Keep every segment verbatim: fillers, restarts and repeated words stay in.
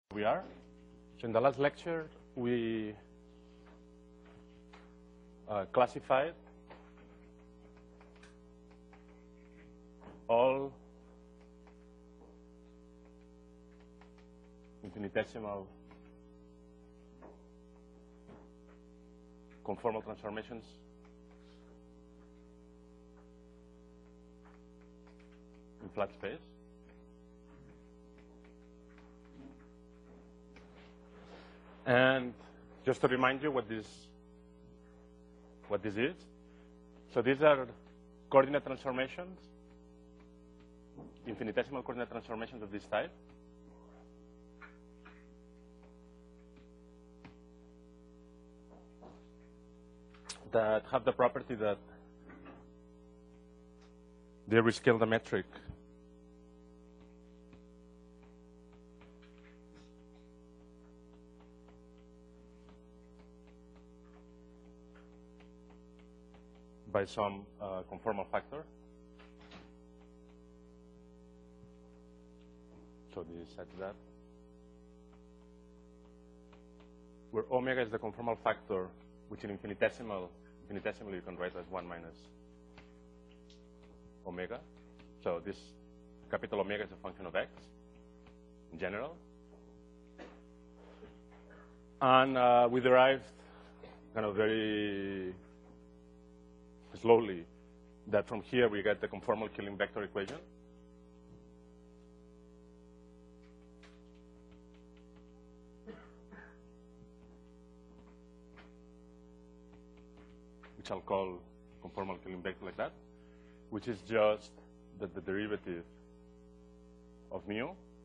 We are. So in the last lecture, we uh, classified all infinitesimal conformal transformations in flat space. And just to remind you what this, what this is, so these are coordinate transformations, infinitesimal coordinate transformations of this type. That have the property that they rescale the metric by some uh, conformal factor. So this is such that where omega is the conformal factor, which in infinitesimal, infinitesimally you can write as one minus omega. So this capital omega is a function of x in general. And uh, we derived kind of very slowly that from here we get the conformal Killing vector equation. Which I'll call conformal Killing vector like that, which is just the, the derivative of mu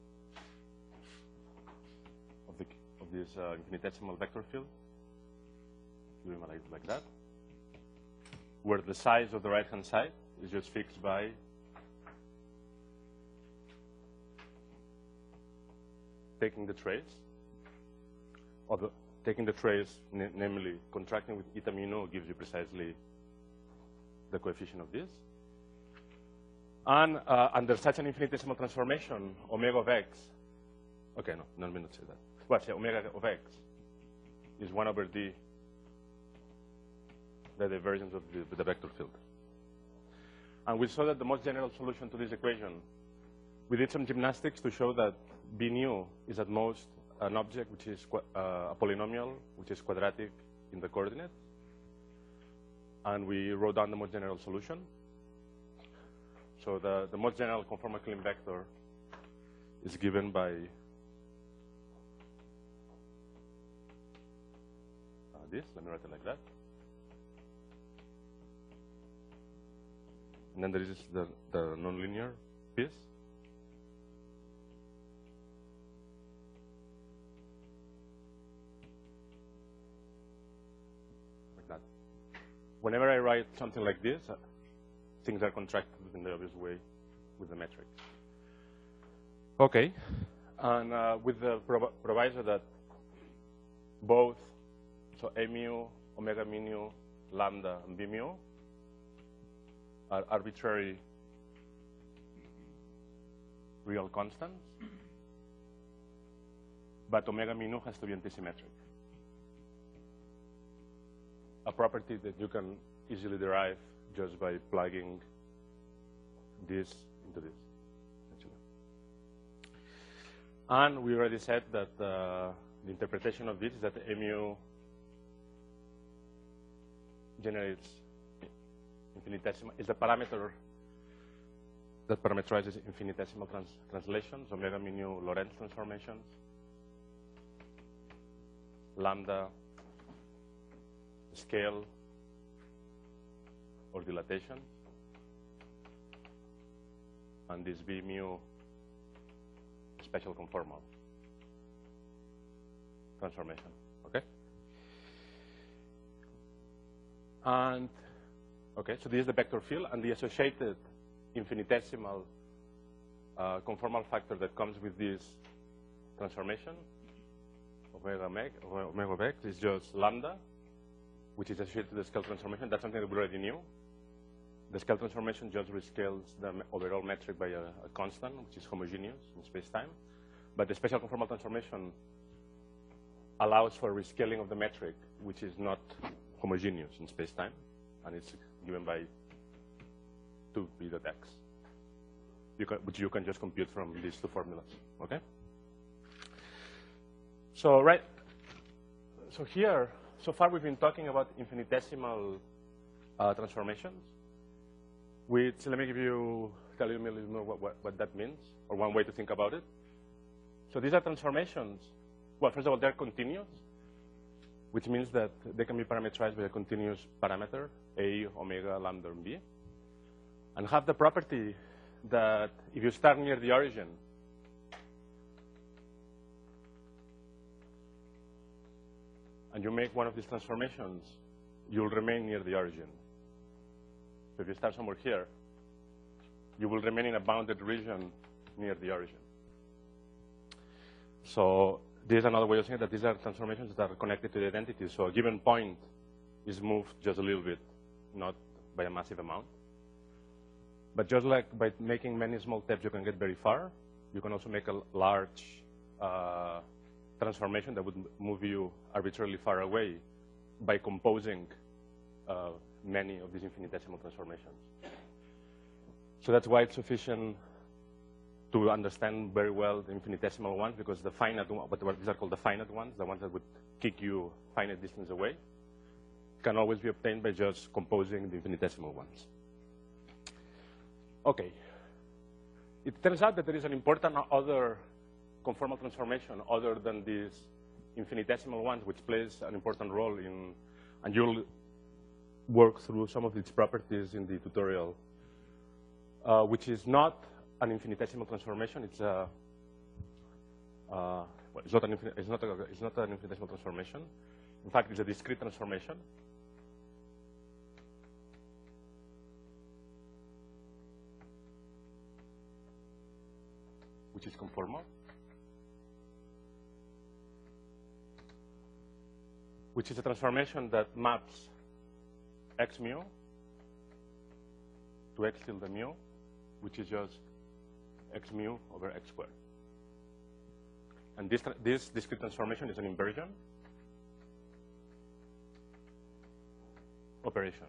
of, the, of this uh, infinitesimal vector field, doing like, like that, where the size of the right-hand side is just fixed by taking the trace, or the, taking the trace, namely contracting with eta mu nu gives you precisely the coefficient of this. And uh, under such an infinitesimal transformation, omega of x, okay, no, no, let me not say that. Well, say omega of x is one over d, the divergence of the, the vector field. And we saw that the most general solution to this equation, we did some gymnastics to show that B nu is at most an object which is uh, a polynomial, which is quadratic in the coordinates. And we wrote down the most general solution. So the, the most general conformal Killing vector is given by uh, this. Let me write it like that. And then there is the, the nonlinear piece. Like that. Whenever I write something like this, uh, things are contracted in the obvious way with the metric. Okay. And uh, with the prov proviso that both, so A mu, omega mu, lambda, and B mu, are arbitrary real constants, but omega mu nu has to be antisymmetric. A property that you can easily derive just by plugging this into this, essentially. And we already said that uh, the interpretation of this is that A mu generates infinitesimal, is the parameter that parameterizes infinitesimal trans translations, omega mu nu Lorentz transformations, lambda scale or dilatation, and this B mu special conformal transformation, okay? And okay, so this is the vector field, and the associated infinitesimal uh, conformal factor that comes with this transformation, omega, omega of x, is just lambda, which is associated to the scale transformation. That's something that we already knew. The scale transformation just rescales the overall metric by a, a constant, which is homogeneous in space-time. But the special conformal transformation allows for rescaling of the metric, which is not homogeneous in space-time, and it's given by two b dot x, you can, which you can just compute from these two formulas. Okay. So right. So here, so far we've been talking about infinitesimal uh, transformations. Which let me give you tell you a little more what, what, what that means, or one way to think about it. So these are transformations. Well, first of all, they're continuous, which means that they can be parameterized by a continuous parameter, A, omega, lambda, and B, and have the property that if you start near the origin, and you make one of these transformations, you'll remain near the origin. So if you start somewhere here, you will remain in a bounded region near the origin. So this is another way of saying that these are transformations that are connected to the identity. So a given point is moved just a little bit, not by a massive amount. But just like by making many small steps, you can get very far. You can also make a large uh, transformation that would move you arbitrarily far away by composing uh, many of these infinitesimal transformations. So that's why it's sufficient to understand very well the infinitesimal ones, because the finite, what these are called the finite ones, the ones that would kick you finite distance away, can always be obtained by just composing the infinitesimal ones. Okay. It turns out that there is an important other conformal transformation other than these infinitesimal ones, which plays an important role in, and you'll work through some of its properties in the tutorial, uh, which is not an infinitesimal transformation. It's a, uh, well, it's not an it's not a, it's not an infinitesimal transformation. In fact, it's a discrete transformation. Which is conformal. Which is a transformation that maps x mu to x tilde mu, which is just x mu over x squared. And this, this discrete transformation is an inversion operation.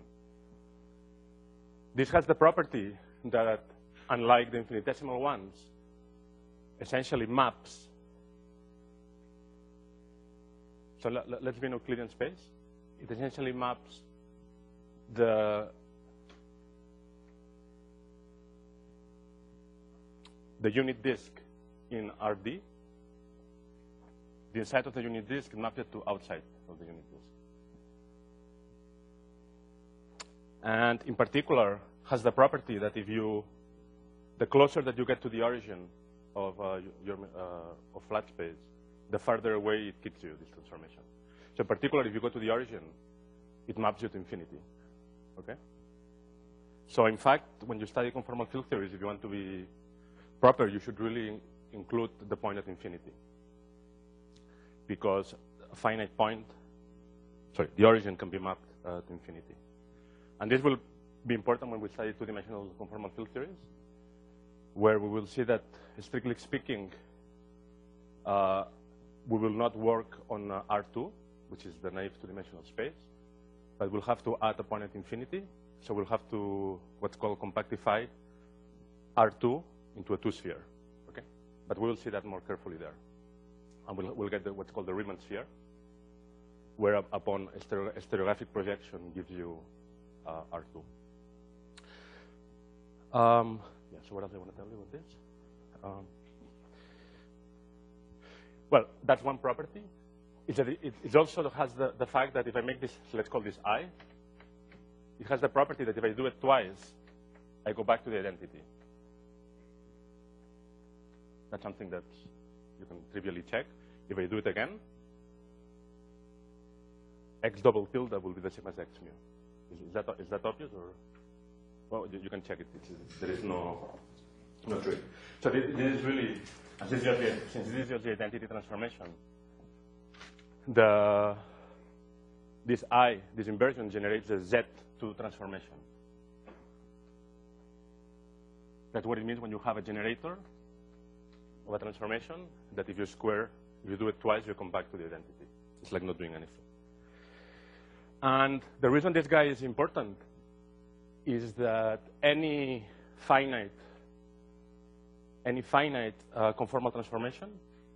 This has the property that, unlike the infinitesimal ones, essentially maps. So let, let's be in Euclidean space. It essentially maps the the unit disk in R D, the inside of the unit disk mapped to outside of the unit disk. And in particular, has the property that if you, the closer that you get to the origin of uh, your uh, of flat space, the farther away it kicks you, this transformation. So in particular, if you go to the origin, it maps you to infinity, okay? So in fact, when you study conformal field theories, if you want to be proper, you should really include the point at infinity. Because a finite point, sorry, the origin can be mapped uh, to infinity. And this will be important when we study two-dimensional conformal field theories, where we will see that, strictly speaking, uh, we will not work on uh, R two, which is the naive two-dimensional space, but we'll have to add a point at infinity. So we'll have to what's called compactify R two into a two-sphere, okay? But we will see that more carefully there. And we'll, we'll get the, what's called the Riemann sphere, where upon a stereo, a stereographic projection gives you uh, R two. Um, yeah, so what else I want to tell you about this? Um, well, that's one property. It's that it, it also has the, the fact that if I make this, so let's call this I, it has the property that if I do it twice, I go back to the identity. That's something that you can trivially check. If I do it again, x double tilde will be the same as x mu. Is, is, that, is that obvious? Or? Well, you, you can check it. It's, there is no, no trick. So this, this is really, since this, is just the, since this is just the identity transformation, the, this I, this inversion, generates a Z two transformation. That's what it means when you have a generator of a transformation that if you square, if you do it twice, you come back to the identity. It's like not doing anything. And the reason this guy is important is that any finite, any finite uh, conformal transformation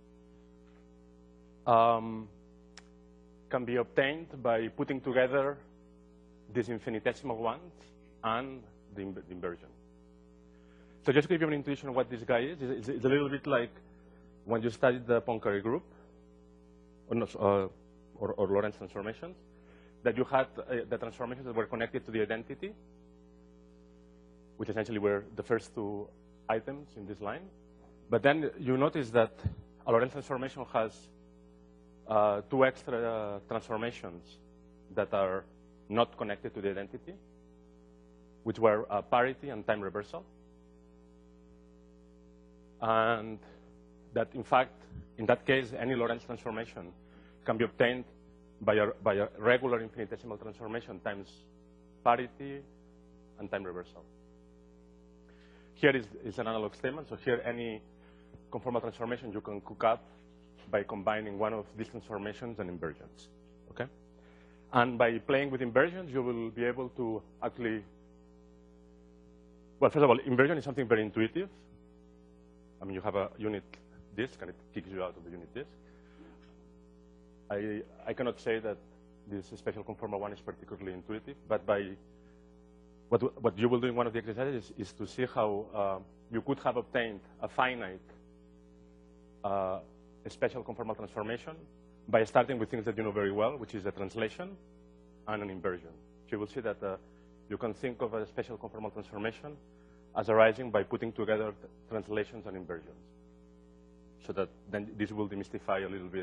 um, can be obtained by putting together these infinitesimal ones and the, the inversion. So just to give you an intuition of what this guy is, it's, it's a little bit like when you studied the Poincare group, or, not, uh, or, or Lorentz transformations, that you had uh, the transformations that were connected to the identity, which essentially were the first two items in this line. But then you notice that a Lorentz transformation has uh, two extra uh, transformations that are not connected to the identity, which were uh, parity and time reversal. And that, in fact, in that case, any Lorentz transformation can be obtained by a, by a regular infinitesimal transformation times parity and time reversal. Here is, is an analog statement. So here, any conformal transformation you can cook up by combining one of these transformations and inversions. Okay? And by playing with inversions, you will be able to actually, well, first of all, inversion is something very intuitive. I mean, you have a unit disk, and it kicks you out of the unit disk. I, I cannot say that this special conformal one is particularly intuitive, but by what, what you will do in one of the exercises is, is to see how uh, you could have obtained a finite uh, a special conformal transformation by starting with things that you know very well, which is a translation and an inversion. So you will see that uh, you can think of a special conformal transformation as arising by putting together translations and inversions. So that then this will demystify a little bit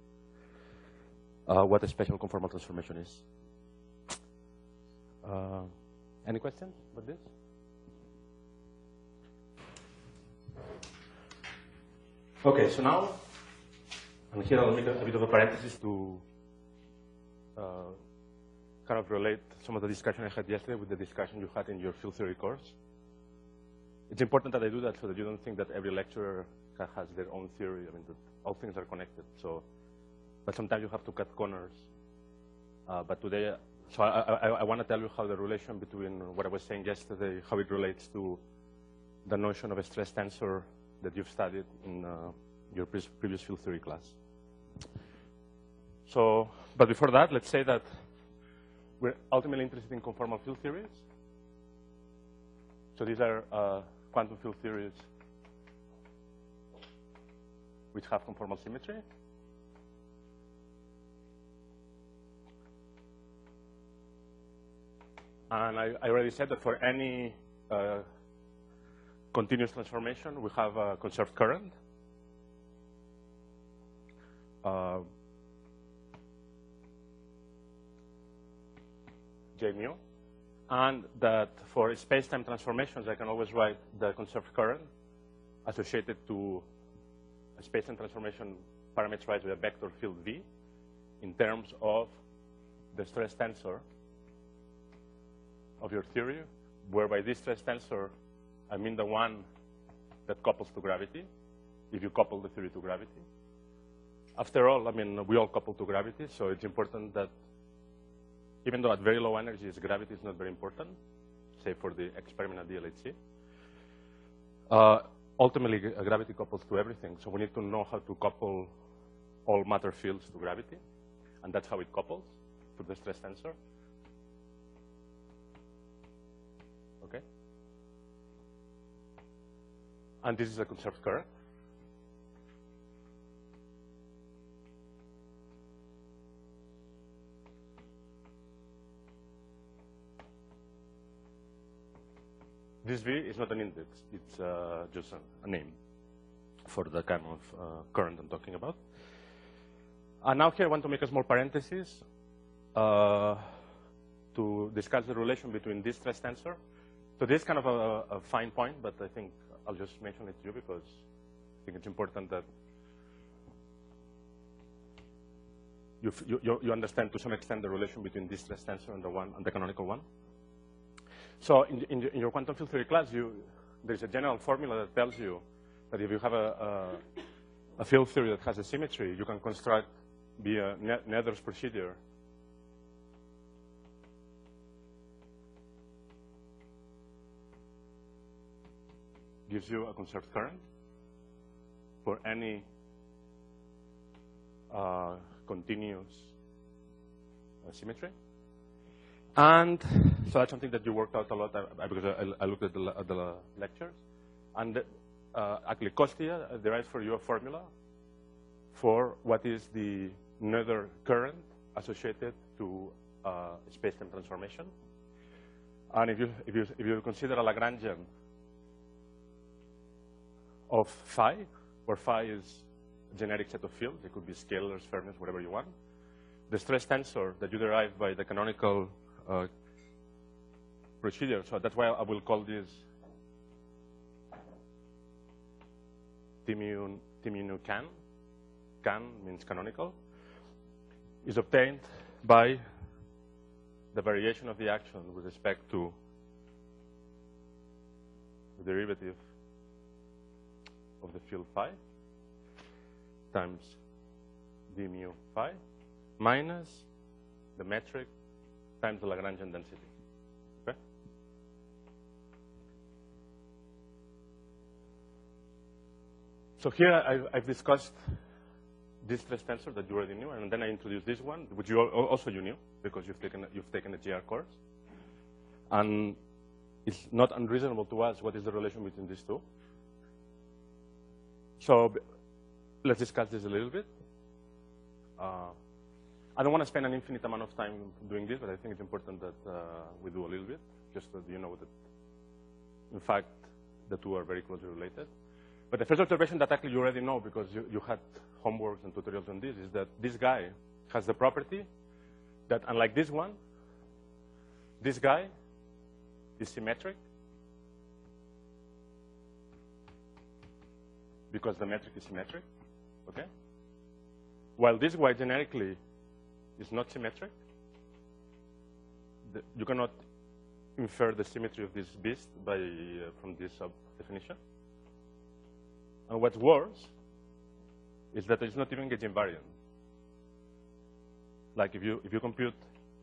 uh, what a special conformal transformation is. Uh, any questions about this? Okay, so now, and here I'll make a, a bit of a parenthesis to uh, kind of relate some of the discussion I had yesterday with the discussion you had in your field theory course. It's important that I do that so that you don't think that every lecturer has their own theory. I mean, that all things are connected. So, but sometimes you have to cut corners. Uh, but today, so I, I, I want to tell you how the relation between what I was saying yesterday, how it relates to the notion of a stress tensor that you've studied in uh, your pre previous field theory class. So, but before that, let's say that we're ultimately interested in conformal field theories. So these are uh, quantum field theories which have conformal symmetry. And I, I already said that for any uh, continuous transformation, we have a conserved current. Uh, J mu. And that for space-time transformations, I can always write the conserved current associated to a space-time transformation parameterized with a vector field V in terms of the stress tensor of your theory, whereby this stress tensor, I mean the one that couples to gravity, if you couple the theory to gravity. After all, I mean, we all couple to gravity, so it's important that even though at very low energies, gravity is not very important, say for the experiment at D L H C. Uh, ultimately, gravity couples to everything, so we need to know how to couple all matter fields to gravity, and that's how it couples to the stress tensor. Okay? And this is a conserved current. This V is not an index, it's uh, just a, a name for the kind of uh, current I'm talking about. And now here I want to make a small parenthesis uh, to discuss the relation between this stress tensor. So this is kind of a, a fine point, but I think I'll just mention it to you because I think it's important that you, you, you understand to some extent the relation between this stress tensor and the one and the canonical one. So in, in, in your quantum field theory class, you, there's a general formula that tells you that if you have a, a, a field theory that has a symmetry, you can construct via Noether's procedure gives you a conserved current for any uh, continuous uh, symmetry. And so that's something that you worked out a lot uh, because I, I looked at the, at the lectures. And uh, actually, Kostia derives for you a formula for what is the Noether current associated to uh, space-time transformation. And if you, if, you, if you consider a Lagrangian of phi, where phi is a generic set of fields, it could be scalars, Fermions, whatever you want, the stress tensor that you derive by the canonical uh, procedure, so that's why I will call this T mu, T mu nu can. Can means canonical, is obtained by the variation of the action with respect to the derivative of the field phi times d mu phi minus the metric times the Lagrangian density. Okay? So here I've, I've discussed this stress tensor that you already knew, and then I introduced this one, which you also you knew because you've taken you've taken a G R course, and it's not unreasonable to ask what is the relation between these two. So let's discuss this a little bit. Uh, I don't want to spend an infinite amount of time doing this, but I think it's important that uh, we do a little bit, just so you know that, in fact, the two are very closely related. But the first observation that actually you already know, because you, you had homeworks and tutorials on this, is that this guy has the property that, unlike this one, this guy is symmetric, because the metric is symmetric, okay? While this guy generically is not symmetric, the, you cannot infer the symmetry of this beast by, uh, from this uh, definition. And what's worse is that it's not even gauge invariant. Like if you if you compute,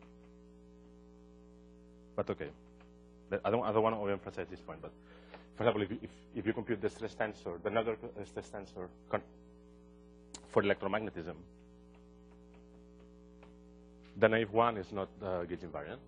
but okay, I don't I don't want to overemphasize this point, but for example, if you, if, if you compute the stress tensor, the Noether stress tensor for electromagnetism, the naive one is not uh, gauge invariant.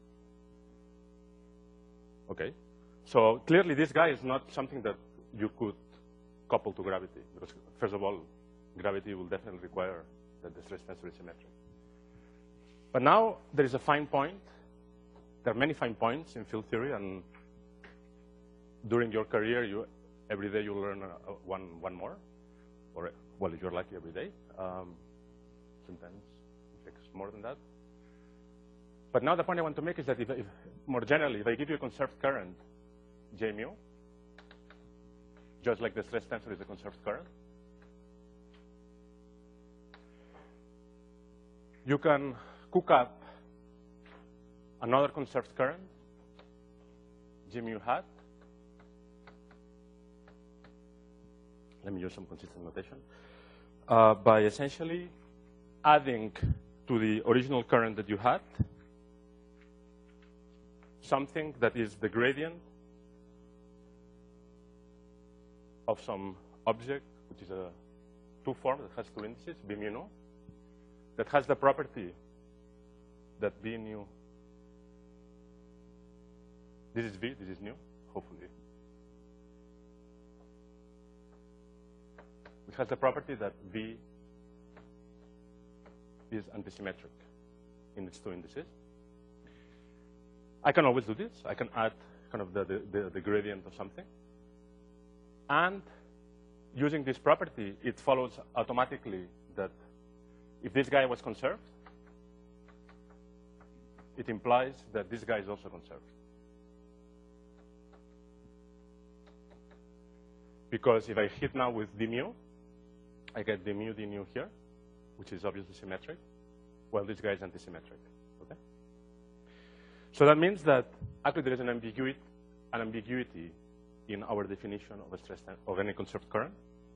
Okay, so clearly this guy is not something that you could couple to gravity, because first of all, gravity will definitely require that the stress tensor is symmetric. But now there is a fine point. There are many fine points in field theory, and during your career, you every day you learn uh, one one more, or well, if you're lucky, every day. Um, sometimes it takes more than that. But now the point I want to make is that if, if more generally, if I give you a conserved current, J mu, just like the stress tensor is a conserved current, you can cook up another conserved current, G mu hat. Let me use some consistent notation. Uh, by essentially adding to the original current that you had something that is the gradient of some object, which is a two form that has two indices, B mu nu, that has the property that B nu, this is V, this is nu, hopefully. It has the property that V is antisymmetric in its two indices. I can always do this. I can add kind of the, the, the, the gradient of something. And using this property, it follows automatically that if this guy was conserved, it implies that this guy is also conserved. Because if I hit now with d mu, I get d mu d nu here, which is obviously symmetric, while this guy is antisymmetric. Okay? So that means that actually there is an ambiguity, an ambiguity in our definition of a stress of any conserved current.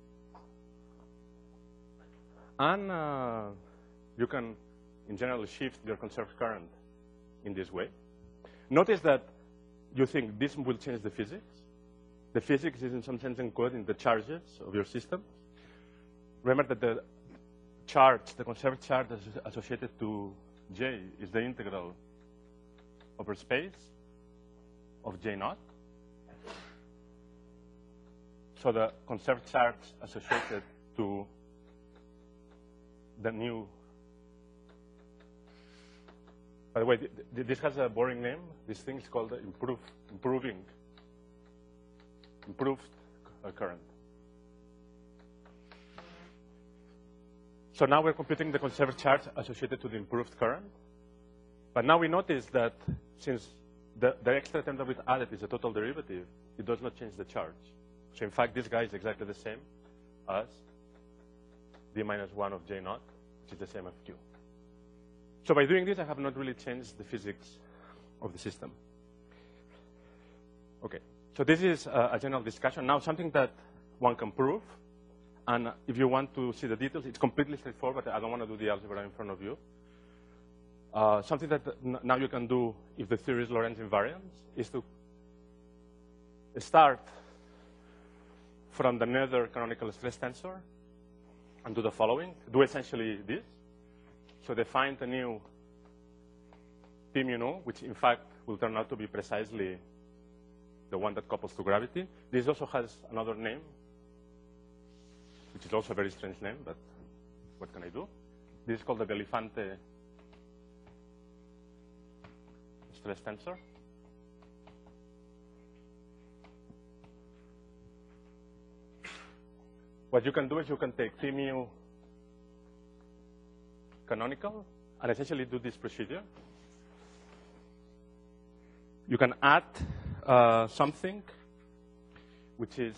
And uh, you can, in general, shift your conserved current in this way. Notice that you think this will change the physics. The physics is in some sense encoded in the charges of your system. Remember that the charge, the conserved charge associated to J is the integral over space of J naught. So the conserved charge associated to the new. By the way, th th this has a boring name. This thing is called improve, improving, improved current. So now we're computing the conserved charge associated to the improved current. But now we notice that since the, the extra term that we've added is a total derivative, it does not change the charge. So in fact, this guy is exactly the same as d minus one of J naught, which is the same as Q. So by doing this, I have not really changed the physics of the system. Okay, so this is a, a general discussion. Now something that one can prove, and if you want to see the details, it's completely straightforward, but I don't want to do the algebra in front of you. Uh, something that now you can do if the theory is Lorentz invariant is to start from the nether canonical stress tensor and do the following. Do essentially this. So define a new T mu nu, which in fact will turn out to be precisely the one that couples to gravity. This also has another name, which is also a very strange name, but what can I do? This is called the Velifante stress tensor. What you can do is you can take T mu canonical and essentially do this procedure. You can add uh, something which is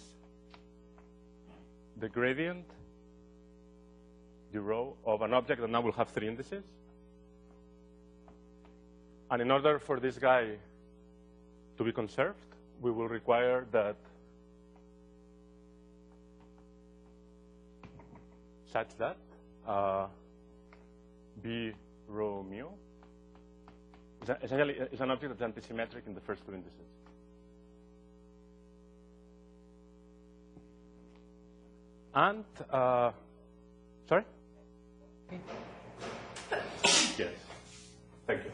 the gradient, the rho of an object that now will have three indices. And in order for this guy to be conserved, we will require that such that uh, B rho mu is a, essentially is an object that's antisymmetric in the first two indices. And, uh, sorry? Yes, thank you.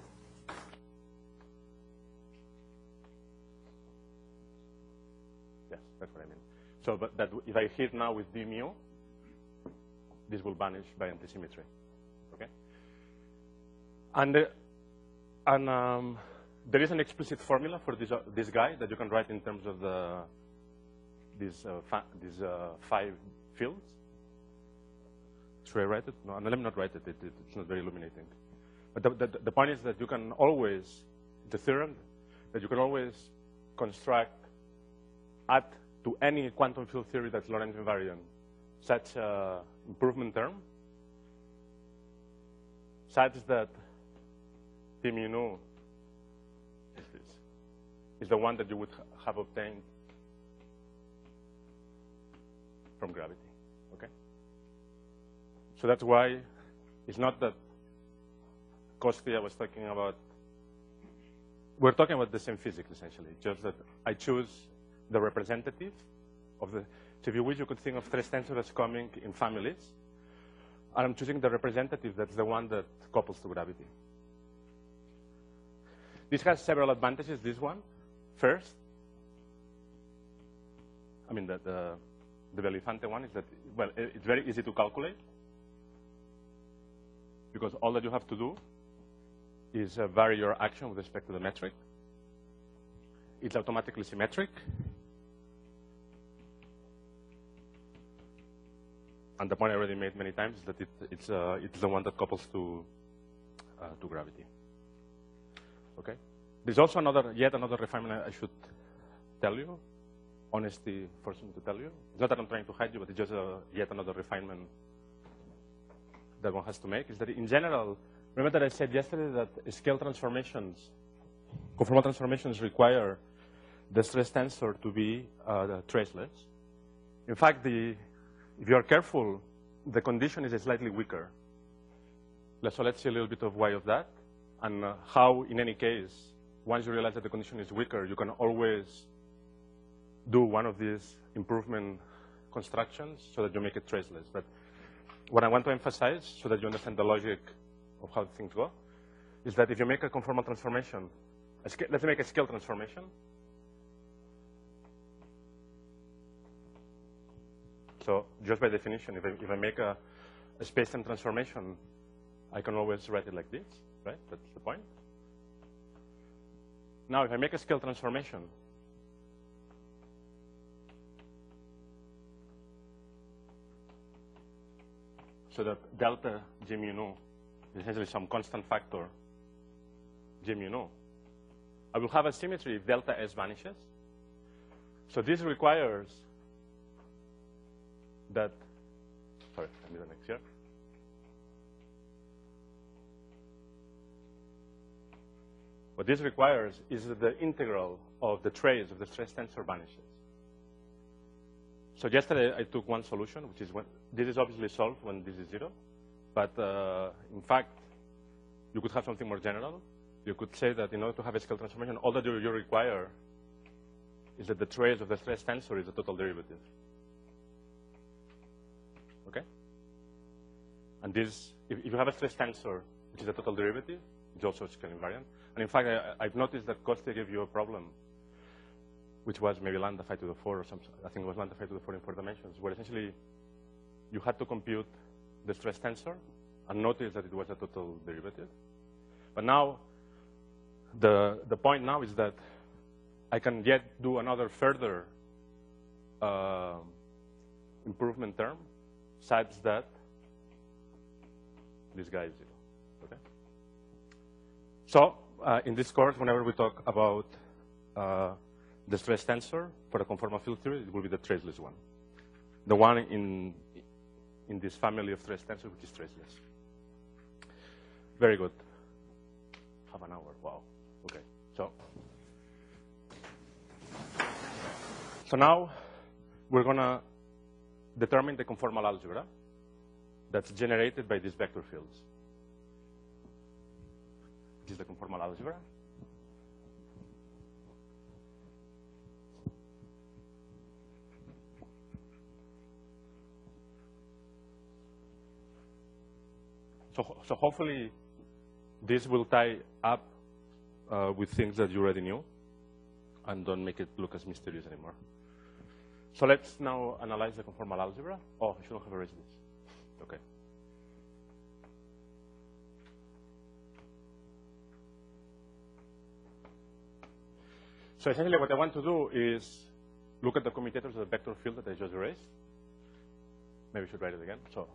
Yes, that's what I mean. So, but that if I hit now with D mu, this will vanish by antisymmetry. Okay? And, uh, and um, there is an explicit formula for this, uh, this guy that you can write in terms of the, these, uh, these uh, five fields. Should I write it? No, no, let me not write it. It, it. It's not very illuminating. But the, the, the point is that you can always, the theorem, that you can always construct, add to any quantum field theory that's Lorentz invariant, such an improvement term, such that T mu nu is this, is the one that you would ha have obtained from gravity. Okay? So that's why it's not that Kosti I was talking about. We're talking about the same physics, essentially, just that I choose the representative of the. So if you wish, you could think of stress tensor as coming in families. And I'm choosing the representative that's the one that couples to gravity. This has several advantages, this one. First, I mean, the, the, the Velifante one is that, well, it's very easy to calculate because all that you have to do is uh, vary your action with respect to the metric. It's automatically symmetric. And the point I already made many times is that it, it's, uh, it's the one that couples to, uh, to gravity. Okay? There's also another, yet another refinement I should tell you. Honesty forces me to tell you. It's not that I'm trying to hide you, but it's just a, yet another refinement that one has to make. Is that in general, remember that I said yesterday that scale transformations, conformal transformations require the stress tensor to be uh, traceless. In fact, the, if you are careful, the condition is slightly weaker. So let's see a little bit of why of that, and uh, how, in any case, once you realize that the condition is weaker, you can always do one of these improvement constructions so that you make it traceless. But what I want to emphasize, so that you understand the logic of how things go, is that if you make a conformal transformation, a let's make a scale transformation. So just by definition, if I, if I make a, a space-time transformation, I can always write it like this, right? That's the point. Now, if I make a scale transformation, so that delta G mu nu is essentially some constant factor G mu nu, I will have a symmetry if delta S vanishes. So this requires that, sorry, I need the next here. What this requires is that the integral of the trace of the stress tensor vanishes. So yesterday I took one solution, which is when this is obviously solved when this is zero. But uh, in fact, you could have something more general. You could say that in order to have a scale transformation, all that you, you require is that the trace of the stress tensor is a total derivative. Okay? And this, if, if you have a stress tensor, which is a total derivative, it's also a scale invariant. And in fact, I, I've noticed that Coste gave you a problem, which was maybe lambda phi to the four or something. I think it was lambda phi to the four in four dimensions, where essentially you had to compute the stress tensor and notice that it was a total derivative. But now, the, the point now is that I can yet do another further uh, improvement term such that this guy is zero. Okay? So, uh, in this course, whenever we talk about uh, the stress tensor for the conformal field theory, it will be the traceless one. The one in, in this family of stress tensors, which is traceless. Very good. Half an hour, wow. Okay, so. So now, we're gonna determine the conformal algebra that's generated by these vector fields. This is the conformal algebra. So, so hopefully, this will tie up uh, with things that you already knew and don't make it look as mysterious anymore. So let's now analyze the conformal algebra. Oh, I shouldn't have erased this. Okay. So essentially what I want to do is look at the commutators of the vector field that I just erased. Maybe I should write it again. So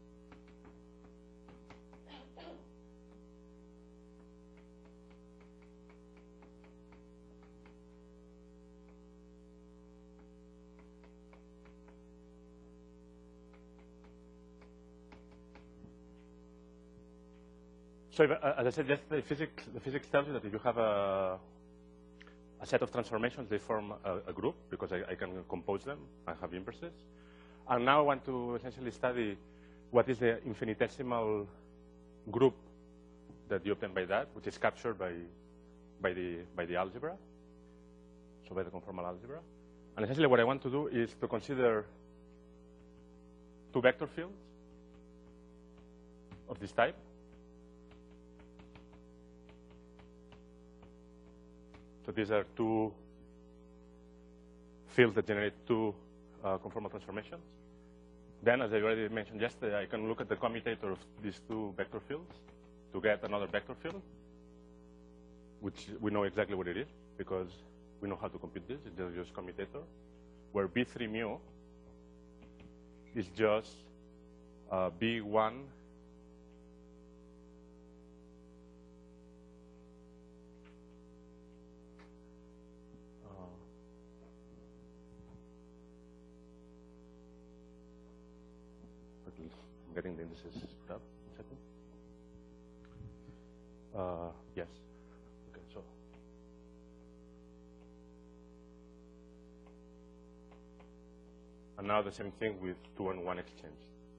So if, uh, as I said yesterday, physics, the physics tells you that if you have a, a set of transformations, they form a, a group, because I, I can compose them. I have inverses. And now I want to essentially study what is the infinitesimal group that you obtain by that, which is captured by, by, the, by the algebra, so by the conformal algebra. And essentially what I want to do is to consider two vector fields of this type. So these are two fields that generate two uh, conformal transformations. Then, as I already mentioned yesterday, I can look at the commutator of these two vector fields to get another vector field, which we know exactly what it is, because we know how to compute this. It's just commutator, where B three mu is just uh, B one I'm getting the indices screwed up. One second. Uh, yes. Okay, so. And now the same thing with two and one exchange.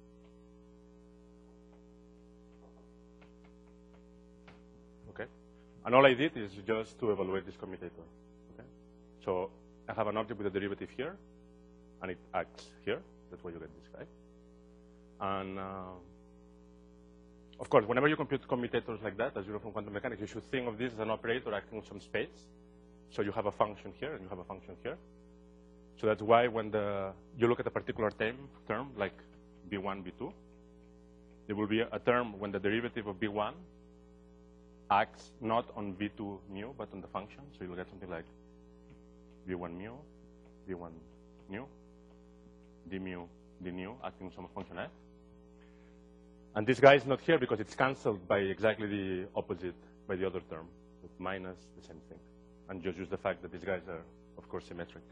Okay? And all I did is just to evaluate this commutator. Okay? So I have an object with a derivative here, and it acts here. That's why you get this guy. And uh, of course, whenever you compute commutators like that, as you know from quantum mechanics, you should think of this as an operator acting on some space. So you have a function here, and you have a function here. So that's why when the, you look at a particular term, term, like B one, B two, there will be a term when the derivative of B one acts not on B two mu, but on the function. So you'll get something like B one mu, B one mu, D mu, D nu, acting on some function f. And this guy is not here because it's cancelled by exactly the opposite, by the other term, with minus the same thing. And just use the fact that these guys are, of course, symmetric.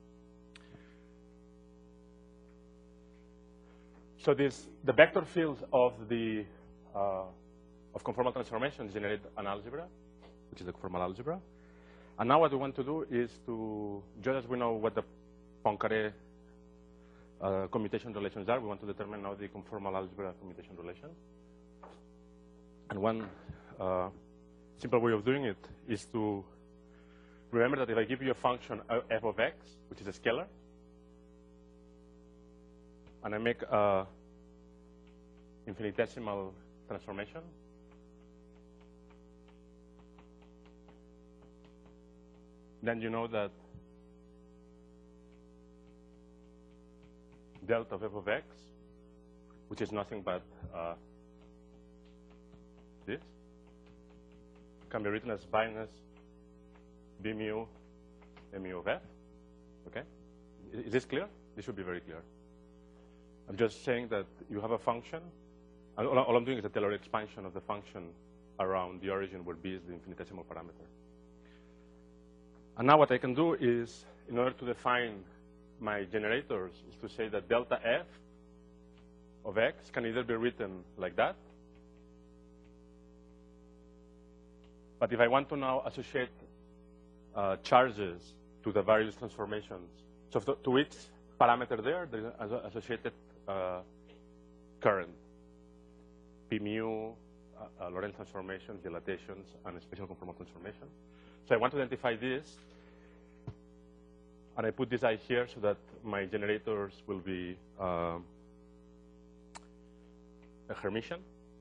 So this, the vector field of the uh, of conformal transformations generate an algebra, which is the conformal algebra. And now what we want to do is to, just as we know what the Poincaré uh, commutation relations are, we want to determine now the conformal algebra commutation relation. And one uh, simple way of doing it is to remember that if I give you a function f of x, which is a scalar, and I make a infinitesimal transformation, then you know that delta of f of x, which is nothing but uh, this, can be written as minus b mu m mu of f. Okay? Is this clear? This should be very clear. I'm just saying that you have a function, and all, all I'm doing is a Taylor expansion of the function around the origin where b is the infinitesimal parameter. And now what I can do is, in order to define my generators, is to say that delta f of x can either be written like that, but if I want to now associate uh, charges to the various transformations, so to, to each parameter there, there is an associated uh, current, P mu, uh, uh, Lorentz transformations, dilatations, and a special conformal transformation. So I want to identify this, and I put this I here so that my generators will be uh, a Hermitian.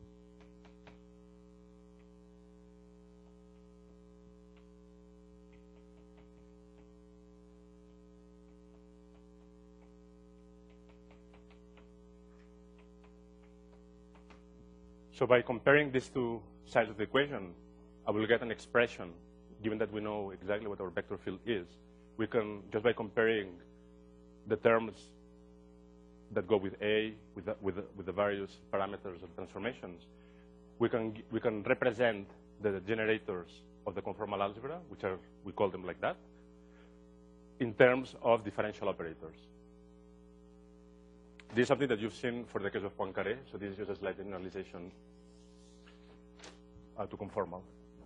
So by comparing these two sides of the equation, I will get an expression. Given that we know exactly what our vector field is, we can, just by comparing the terms that go with A, with the, with the, with the various parameters of transformations, we can, we can represent the generators of the conformal algebra, which are, we call them like that, in terms of differential operators. This is something that you've seen for the case of Poincaré, so this is just a slight generalization uh, to conformal.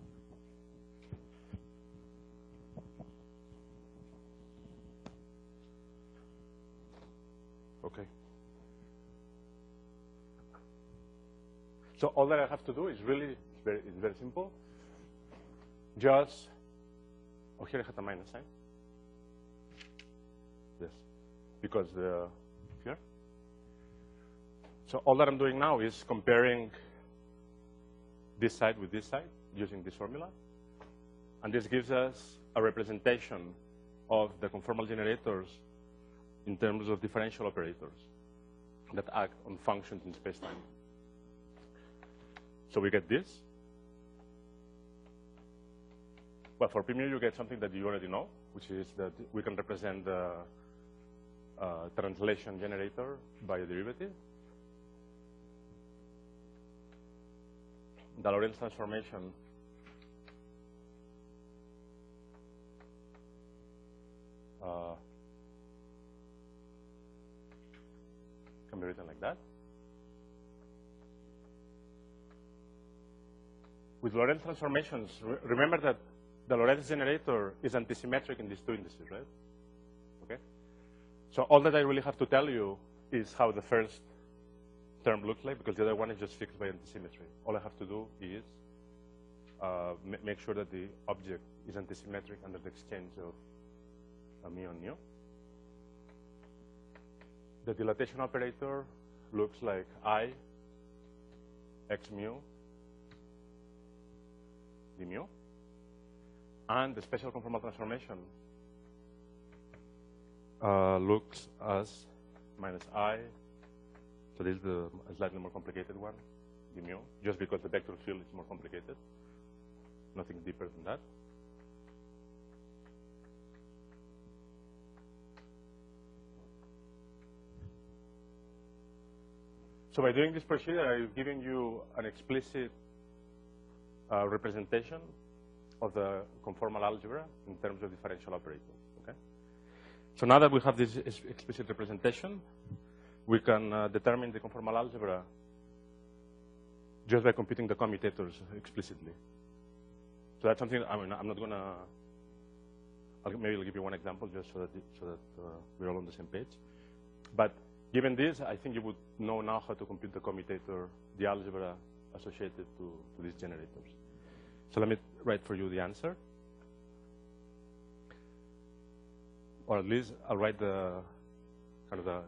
Okay. So all that I have to do is really, it's very, it's very simple. Just, oh, here I had a minus sign. Yes, because the, here. So all that I'm doing now is comparing this side with this side using this formula. And this gives us a representation of the conformal generators in terms of differential operators that act on functions in space-time. So we get this. Well, for P mu, you get something that you already know, which is that we can represent the uh, translation generator by a derivative. The Lorentz transformation uh, can be written like that. With Lorentz transformations, re remember that the Lorentz generator is antisymmetric in these two indices, right? Okay. So all that I really have to tell you is how the first term looks like, because the other one is just fixed by antisymmetry. All I have to do is uh, make sure that the object is antisymmetric under the exchange of uh, mu and nu. The dilatation operator looks like I x mu d mu. And the special conformal transformation uh, looks as minus I. So this is the slightly more complicated one, d mu, just because the vector field is more complicated. Nothing deeper than that. So by doing this procedure, I've given you an explicit uh, representation of the conformal algebra in terms of differential operators. Okay. So now that we have this explicit representation, we can uh, determine the conformal algebra just by computing the commutators explicitly. So that's something. I mean, I'm not gonna. I'll, maybe I'll give you one example just so that it, so that uh, we're all on the same page. But given this, I think you would know now how to compute the commutator, the algebra associated to, to these generators. So let me write for you the answer. Or at least I'll write the kind of the,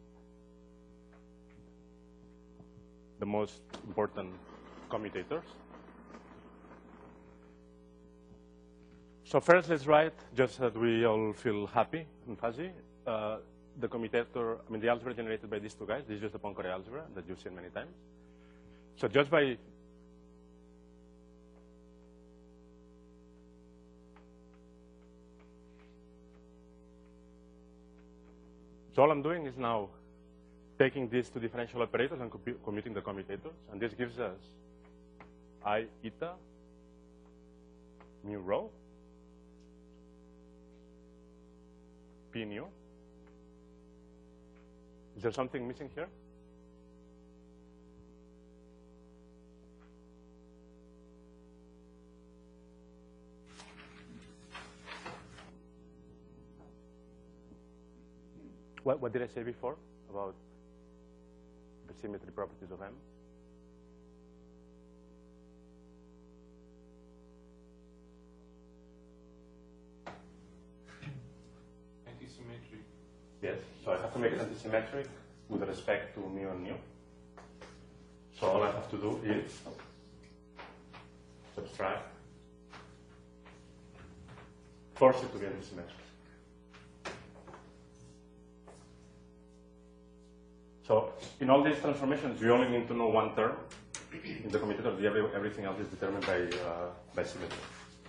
the most important commutators. So first, let's write, just so that we all feel happy and fuzzy, uh, the commutator, I mean, the algebra generated by these two guys. This is just the Poincare algebra that you've seen many times. So just by So all I'm doing is now taking these two differential operators and commuting the commutators, and this gives us I eta mu rho p nu. Is there something missing here? What, what did I say before about the symmetry properties of M? Antisymmetric. Yes, so I have to make it antisymmetric with respect to mu and nu. So all I have to do is subtract, force it to be antisymmetric. So in all these transformations, you only need to know one term. In the commutator, every, everything else is determined by, uh, by symmetry.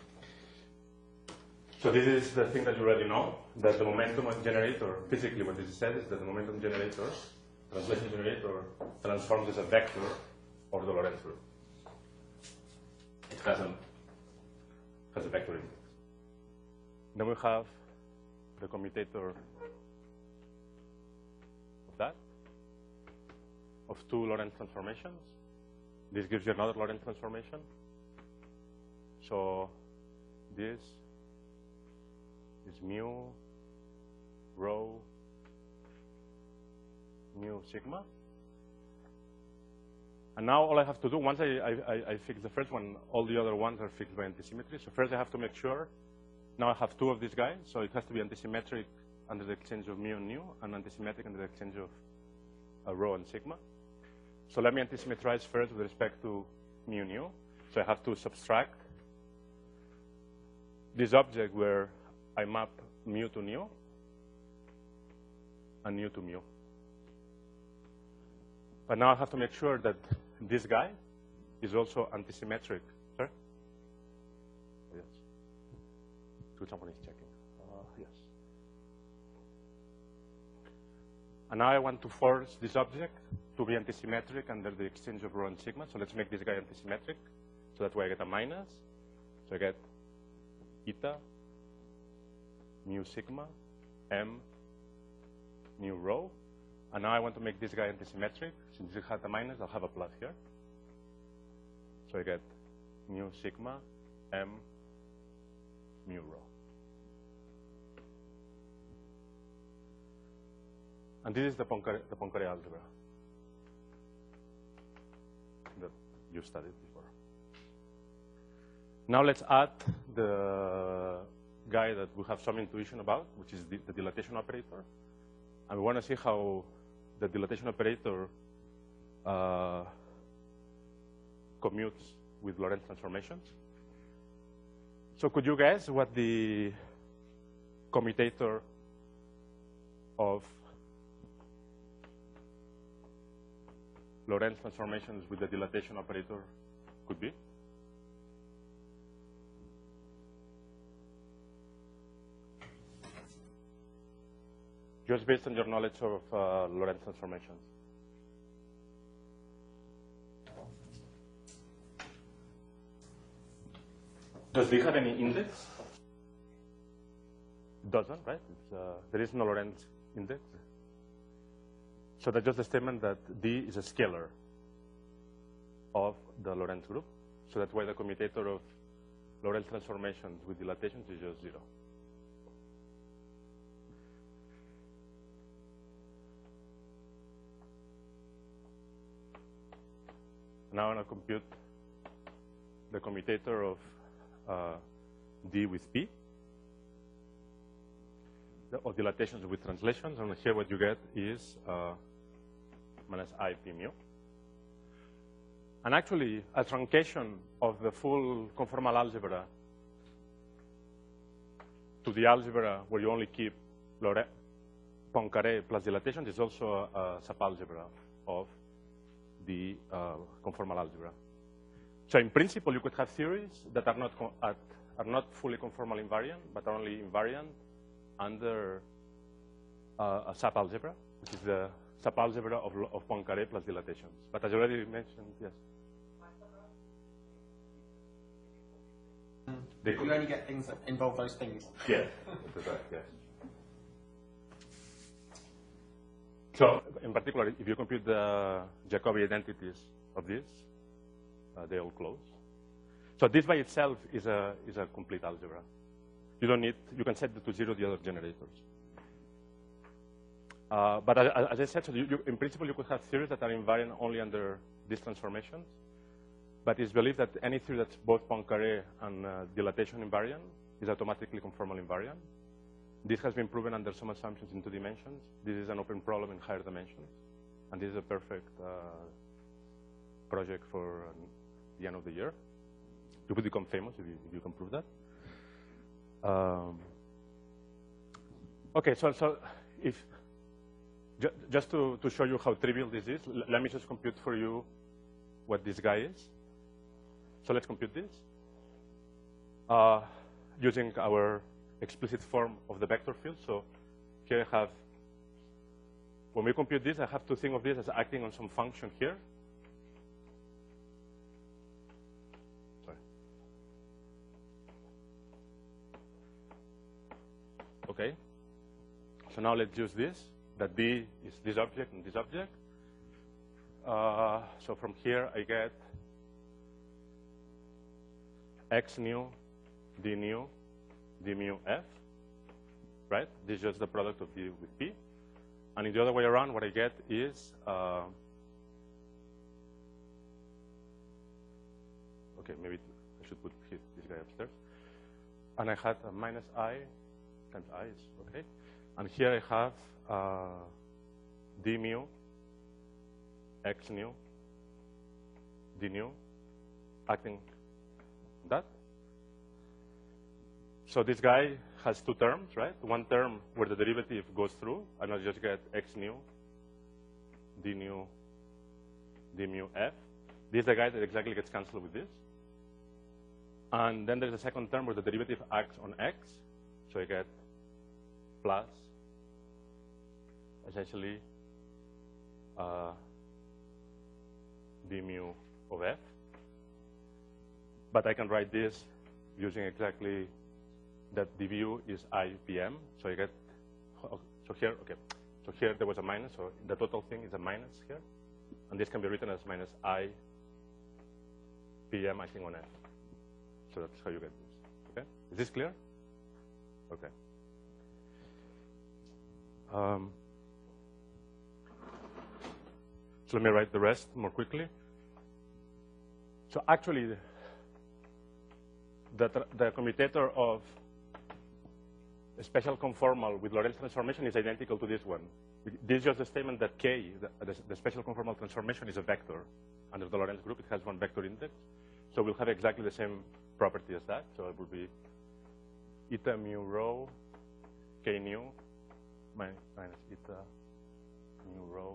So this is the thing that you already know, that the momentum generator, physically what this is said is that the momentum generator, translation generator, transforms as a vector over the Lorentz group. It has a, has a vector index. Then we have the commutator of that, of two Lorentz transformations. This gives you another Lorentz transformation. So this is mu, rho, mu sigma. And now all I have to do, once I, I, I fix the first one, all the other ones are fixed by antisymmetry. So first I have to make sure, now I have two of these guys, so it has to be antisymmetric under the exchange of mu and nu, and antisymmetric under the exchange of uh, rho and sigma. So let me antisymmetrize first with respect to mu nu. So I have to subtract this object where I map mu to nu and nu to mu. But now I have to make sure that this guy is also antisymmetric. Sir? Yes. Someone is checking. Uh, yes. And now I want to force this object to be antisymmetric under the exchange of rho and sigma. So let's make this guy antisymmetric. So that's why I get a minus. So I get eta mu sigma m mu rho. And now I want to make this guy antisymmetric. Since it had a minus, I'll have a plus here. So I get mu sigma m mu rho. And this is the Poincare, the Poincare algebra that you studied before. Now let's add the guy that we have some intuition about, which is the, the dilatation operator. And we want to see how the dilatation operator uh, commutes with Lorentz transformations. So could you guess what the commutator of Lorentz transformations with the dilatation operator could be? Just based on your knowledge of uh, Lorentz transformations. Does D have any index? It doesn't, right? It's, uh, there is no Lorentz index. So that's just a statement that D is a scalar of the Lorentz group. So that's why the commutator of Lorentz transformations with dilatations is just zero. Now I'm going to compute the commutator of uh, D with P, the, or dilatations with translations, and here what you get is uh, minus I P mu. And actually, a truncation of the full conformal algebra to the algebra where you only keep Poincare plus dilatations is also a, a subalgebra of the uh, conformal algebra. So in principle, you could have theories that are not, at, are not fully conformal invariant, but are only invariant under uh, a subalgebra, which is the subalgebra of, of Poincare plus dilatations. But as you already mentioned, yes. Mm. You only get things that involve those things. Yes, yes. So, in particular, if you compute the Jacobi identities of this, uh, they all close. So this by itself is a is a complete algebra. You don't need. You can set to zero the other generators. Uh, but as, as I said, so you, you, in principle, you could have theories that are invariant only under these transformations. But it's believed that any theory that's both Poincare and uh, dilatation invariant is automatically conformal invariant. This has been proven under some assumptions in two dimensions. This is an open problem in higher dimensions. And this is a perfect uh, project for uh, the end of the year. You would become famous if you, if you can prove that. Um, OK, so, so if, ju just to, to show you how trivial this is, l let me just compute for you what this guy is. So let's compute this uh, using our explicit form of the vector field. So here I have, when we compute this, I have to think of this as acting on some function here. Sorry. Okay. So now let's use this, that D is this object and this object. Uh, so from here I get X nu, D nu, D mu F, right? This is just the product of D with P. And in the other way around, what I get is, uh, okay, maybe I should put this guy upstairs. And I had a minus I times I is okay. And here I have uh, D mu, X nu, D nu, acting that. So this guy has two terms, right? One term where the derivative goes through, and I just get X nu, D nu, D mu F. This is the guy that exactly gets canceled with this. And then there's a second term where the derivative acts on X. So I get plus, essentially, uh, D mu of F. But I can write this using exactly that the view is I P M. So I get, so here, okay. So here there was a minus, so the total thing is a minus here. And this can be written as minus I P M acting on F. So that's how you get this, okay? Is this clear? Okay. Um, So let me write the rest more quickly. So actually, the, the commutator of a special conformal with Lorentz transformation is identical to this one. This is just a statement that K, the, the, the special conformal transformation, is a vector under the Lorentz group. It has one vector index. So we'll have exactly the same property as that. So it will be eta mu rho K nu minus, minus eta mu rho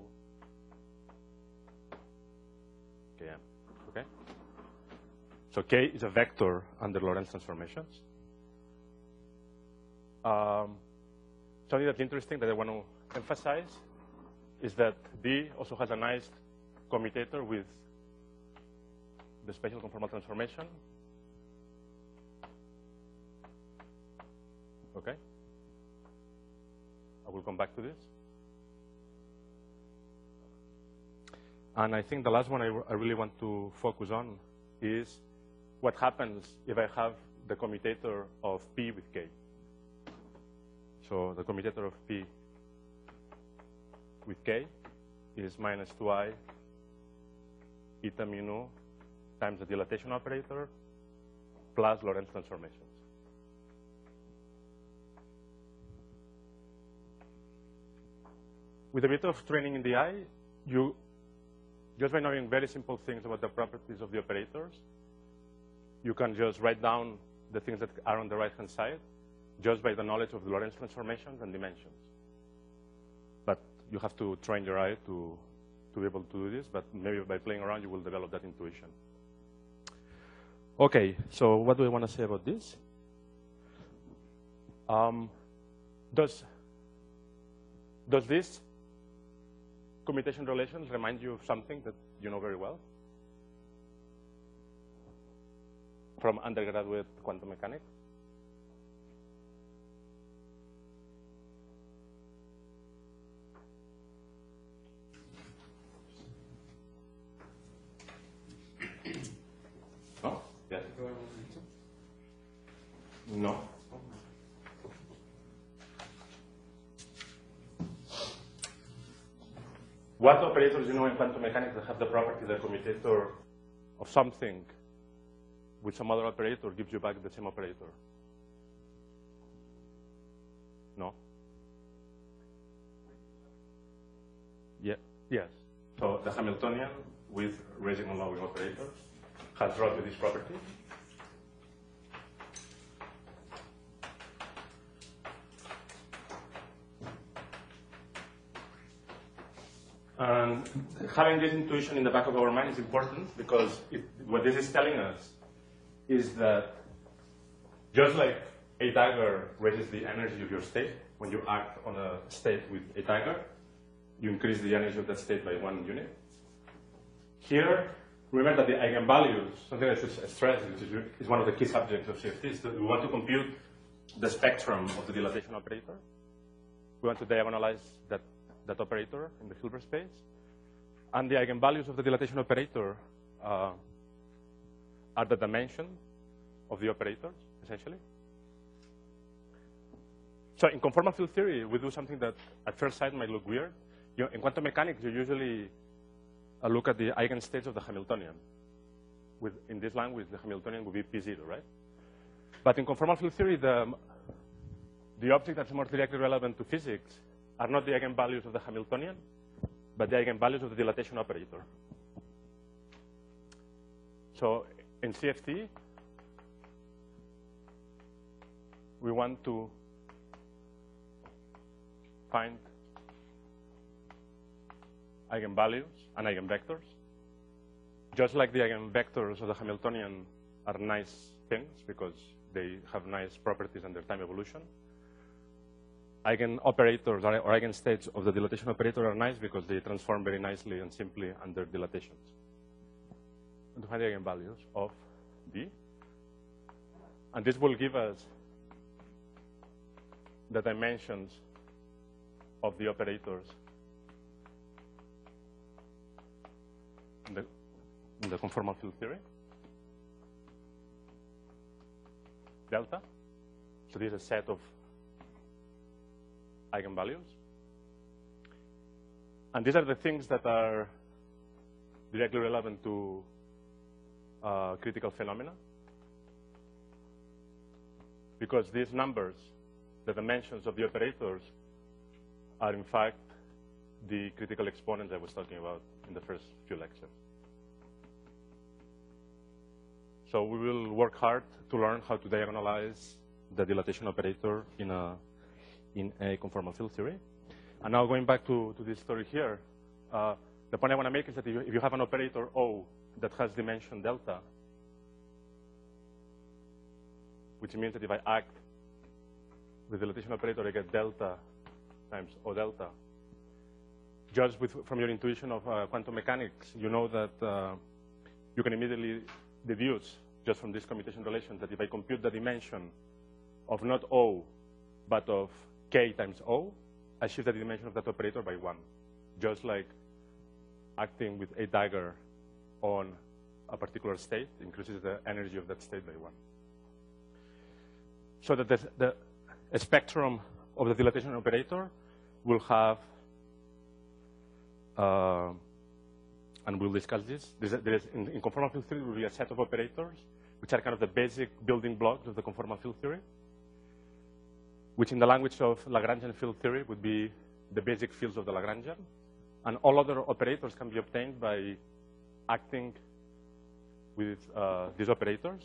Km. Okay? So K is a vector under Lorentz transformations. Um, something that's interesting that I want to emphasize is that D also has a nice commutator with the special conformal transformation. Okay? I will come back to this. And I think the last one I, I really want to focus on is what happens if I have the commutator of P with K. So the commutator of P with K is minus two i eta mu nu times the dilatation operator plus Lorentz transformations. With a bit of training in the eye, you, just by knowing very simple things about the properties of the operators, you can just write down the things that are on the right-hand side just by the knowledge of the Lorentz transformations and dimensions. But you have to train your eye to, to be able to do this, but maybe by playing around, you will develop that intuition. Okay, so what do I want to say about this? Um, does, does this commutation relations remind you of something that you know very well from undergraduate quantum mechanics? No? Yes. No. What operators you know in quantum mechanics that have the property the commutator of something with some other operator gives you back the same operator? No? Yeah. Yes. So the Hamiltonian with raising and lowering operators has brought you this property. And having this intuition in the back of our mind is important because it, what this is telling us is that just like a dagger raises the energy of your state, when you act on a state with a dagger, you increase the energy of that state by one unit. Here, remember that the eigenvalues, something I should stress, which is, is one of the key subjects of C F T, is that we want to compute the spectrum of the dilatation operator. We want to diagonalize that that operator in the Hilbert space. And the eigenvalues of the dilatation operator uh, are the dimension of the operators, essentially. So in conformal field theory, we do something that at first sight might look weird. You know, in quantum mechanics, you usually uh, look at the eigenstates of the Hamiltonian. With, in this language, the Hamiltonian would be P zero, right? But in conformal field theory, the, the object that's more directly relevant to physics are not the eigenvalues of the Hamiltonian, but the eigenvalues of the dilatation operator. So in C F T, we want to find eigenvalues and eigenvectors. Just like the eigenvectors of the Hamiltonian are nice things because they have nice properties under time evolution, eigenoperators or eigenstates of the dilatation operator are nice because they transform very nicely and simply under dilatations. And to find the eigenvalues of D. And this will give us the dimensions of the operators in the, in the conformal field theory. Delta. So this is a set of eigenvalues. And these are the things that are directly relevant to uh, critical phenomena, because these numbers, the dimensions of the operators, are in fact the critical exponents I was talking about in the first few lectures. So we will work hard to learn how to diagonalize the dilatation operator in a, in a conformal field theory. And now going back to, to this story here, uh, the point I want to make is that if you, if you have an operator O that has dimension delta, which means that if I act with the dilatation operator, I get delta times O delta. Just with, from your intuition of uh, quantum mechanics, you know that uh, you can immediately deduce, just from this commutation relation, that if I compute the dimension of not O, but of K times O, I shift the dimension of that operator by one, just like acting with a dagger on a particular state increases the energy of that state by one. So that the, the a spectrum of the dilatation operator will have, uh, and we'll discuss this, there is, there is in, in conformal field theory, there will be a set of operators which are kind of the basic building blocks of the conformal field theory, which in the language of Lagrangian field theory would be the basic fields of the Lagrangian. And all other operators can be obtained by acting with uh, these operators.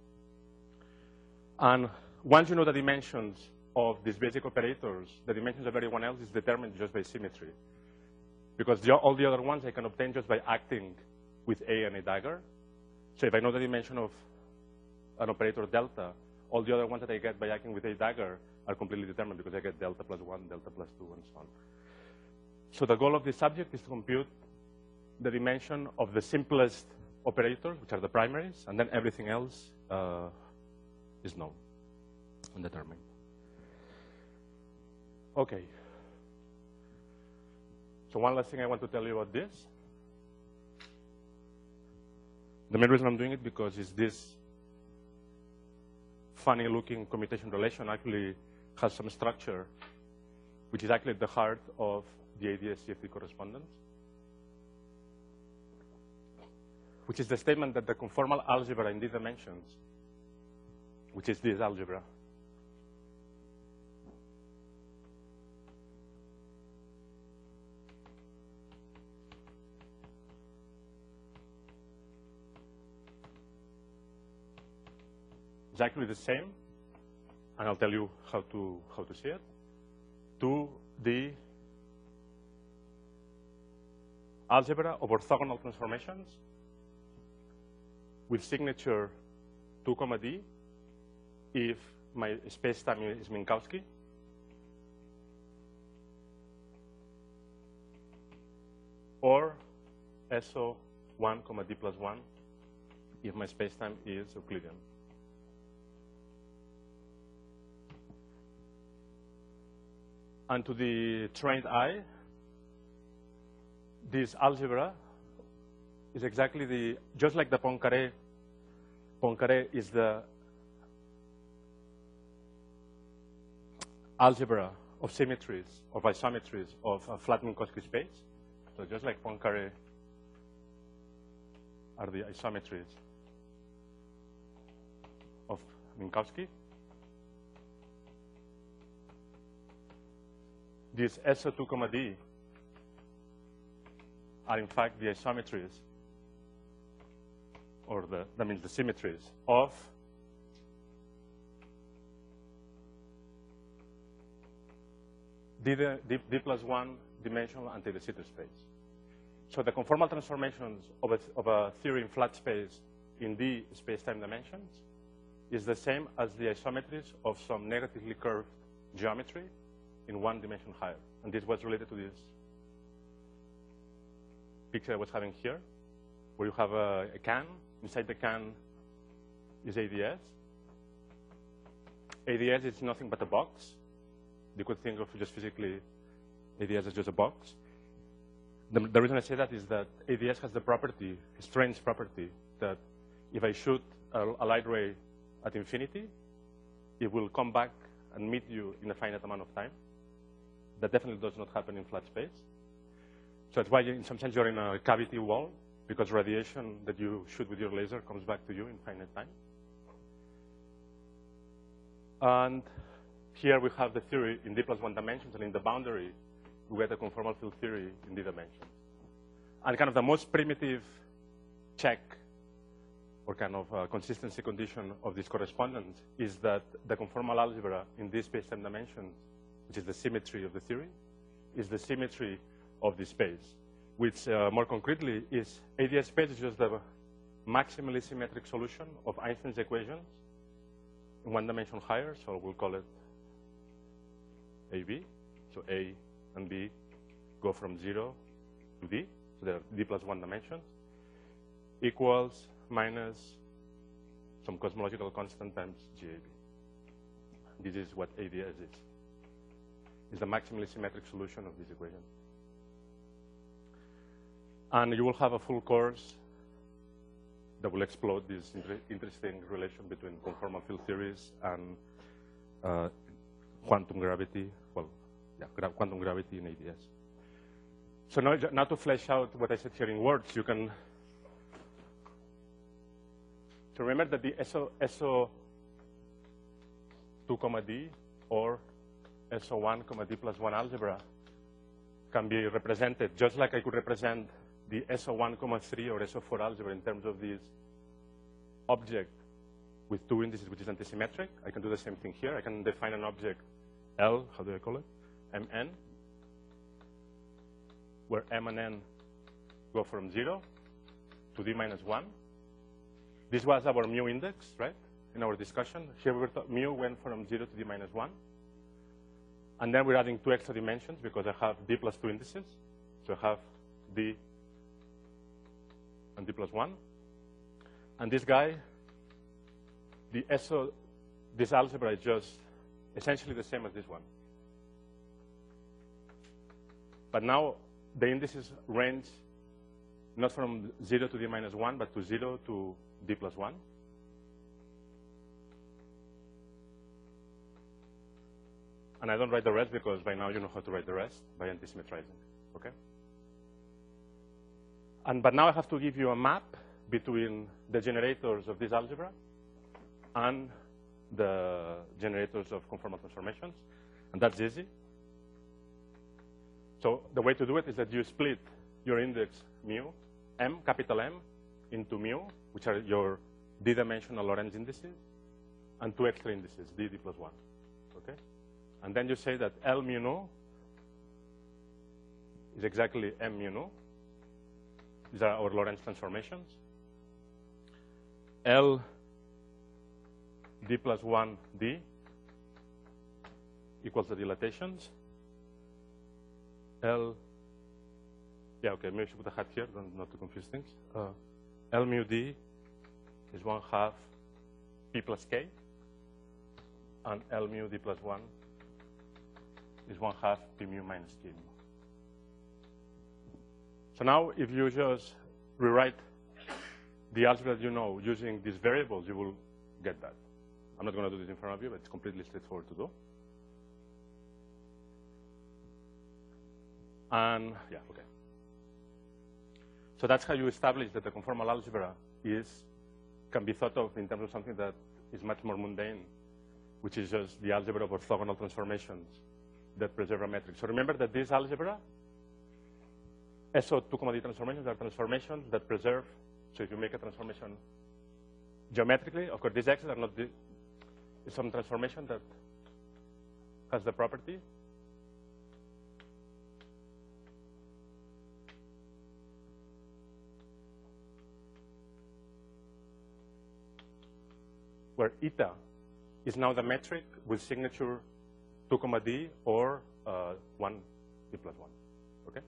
And once you know the dimensions of these basic operators, the dimensions of everyone else is determined just by symmetry. Because the, all the other ones I can obtain just by acting with A and a dagger. So if I know the dimension of an operator delta, all the other ones that I get by acting with a dagger are completely determined because I get delta plus one, delta plus two, and so on. So the goal of this subject is to compute the dimension of the simplest operators, which are the primaries, and then everything else uh, is known and determined. Okay. So one last thing I want to tell you about this. The main reason I'm doing it because it's this funny-looking commutation relation actually has some structure, which is actually at the heart of the A D S C F T correspondence, which is the statement that the conformal algebra in these dimensions, which is this algebra, is actually the same, and I'll tell you how to, how to see it, to the algebra of orthogonal transformations with signature two comma D if my space-time is Minkowski, or S O one comma D plus one if my space-time is Euclidean. And to the trained eye, this algebra is exactly the, just like the Poincaré. Poincaré is the algebra of symmetries, of isometries of a flat Minkowski space. So just like Poincaré are the isometries of Minkowski. These S O two comma D are in fact the isometries, or the, that means the symmetries of D, D, D plus one dimensional anti-de Sitter space. So the conformal transformations of a, of a theory in flat space in D space-time dimensions is the same as the isometries of some negatively curved geometry in one dimension higher. And this was related to this picture I was having here, where you have a, a can. Inside the can is A D S. A D S is nothing but a box. You could think of just physically A D S as just a box. The, the reason I say that is that A D S has the property, a strange property, that if I shoot a, a light ray at infinity, it will come back and meet you in a finite amount of time. That definitely does not happen in flat space. So that's why, in some sense, you're in a cavity wall, because radiation that you shoot with your laser comes back to you in finite time. And here we have the theory in d plus one dimensions, and in the boundary, we get a conformal field theory in d dimensions. And kind of the most primitive check or kind of uh, consistency condition of this correspondence is that the conformal algebra in this space-time dimensions, which is the symmetry of the theory, is the symmetry of the space, which uh, more concretely is A D S space is just the maximally symmetric solution of Einstein's equations in one dimension higher, so we'll call it A B. So A and B go from zero to D, so they're D plus one dimensions, equals minus some cosmological constant times G A B. This is what A D S is. It's the maximally symmetric solution of this equation. And you will have a full course that will explode this inter interesting relation between conformal field theories and uh, quantum gravity, well, yeah, gra quantum gravity in A D S. So now, now to flesh out what I said here in words, you can so remember that the S O two comma D or S O one comma D plus one algebra can be represented just like I could represent the S O one comma three or S O four algebra in terms of this object with two indices which is antisymmetric. I can do the same thing here. I can define an object L, how do I call it? M N, where M and N go from zero to D minus one. This was our mu index, right, in our discussion. Here we were mu went from zero to D minus one. And then we're adding two extra dimensions because I have D plus two indices. So I have D and D plus one. And this guy, the S O, this algebra is just essentially the same as this one. But now the indices range not from zero to D minus one, but to zero to D plus one. And I don't write the rest because by now you know how to write the rest by antisymmetrizing, okay? And but now I have to give you a map between the generators of this algebra and the generators of conformal transformations, and that's easy. So the way to do it is that you split your index mu, M, capital M, into mu, which are your d-dimensional Lorentz indices, and two extra indices, d, d plus one, okay? And then you say that L mu nu is exactly M mu nu. These are our Lorentz transformations. L d plus one d equals the dilatations. L, yeah, okay, maybe I should put a hat here, don't, not to confuse things. Uh, L mu d is one half P plus K, and L mu d plus one is one half P mu minus K mu. So now if you just rewrite the algebra that you know using these variables, you will get that. I'm not going to do this in front of you, but it's completely straightforward to do. And yeah, okay. So that's how you establish that the conformal algebra is, can be thought of in terms of something that is much more mundane, which is just the algebra of orthogonal transformations that preserve a metric. So remember that this algebra, S O two comma D transformations are transformations that preserve. So if you make a transformation geometrically, of course, these x's are not the, it's some transformation that has the property where eta is now the metric with signature two comma D or uh, one D plus one. Okay?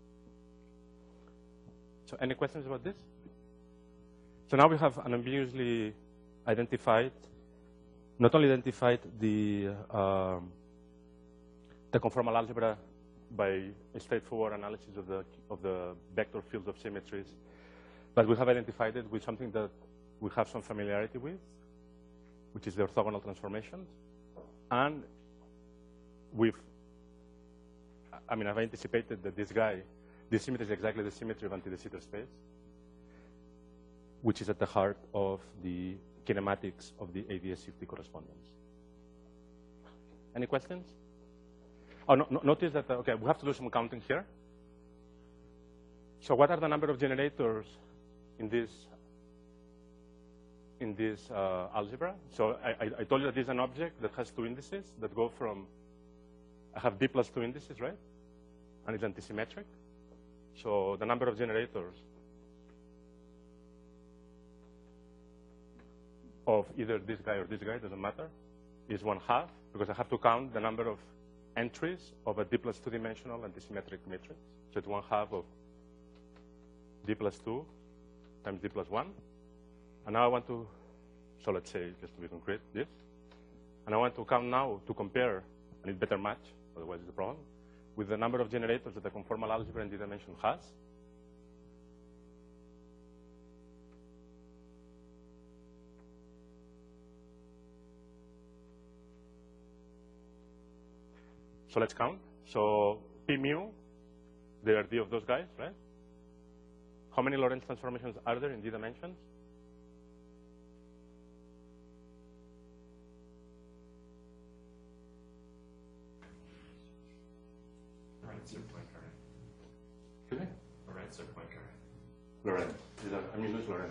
So any questions about this? So now we have unambiguously identified, not only identified the, uh, the conformal algebra by a straightforward analysis of the, of the vector fields of symmetries, but we have identified it with something that we have some familiarity with, which is the orthogonal transformations. And we've, I mean, I've anticipated that this guy, this symmetry is exactly the symmetry of anti-de Sitter space. which is at the heart of the kinematics of the A D S C F T correspondence. Any questions? Oh, no, no, notice that, uh, okay, we have to do some counting here. So what are the number of generators in this, in this uh, algebra? So I, I, I told you that this is an object that has two indices that go from, I have D plus two indices, right? And it's antisymmetric. So the number of generators of either this guy or this guy, doesn't matter, is one half, because I have to count the number of entries of a D plus two dimensional antisymmetric matrix. So it's one half of D plus two times D plus one. And now I want to, so let's say, just to be concrete, this. And I want to count now to compare, and it better match, otherwise it's a problem, with the number of generators that the conformal algebra in D dimension has. So let's count. So P mu, there are D of those guys, right? How many Lorentz transformations are there in D dimensions? Lorentz or Poincare? Excuse me? Lorentz or Poincare? Lorentz. Is that, I mean, who's Lorentz?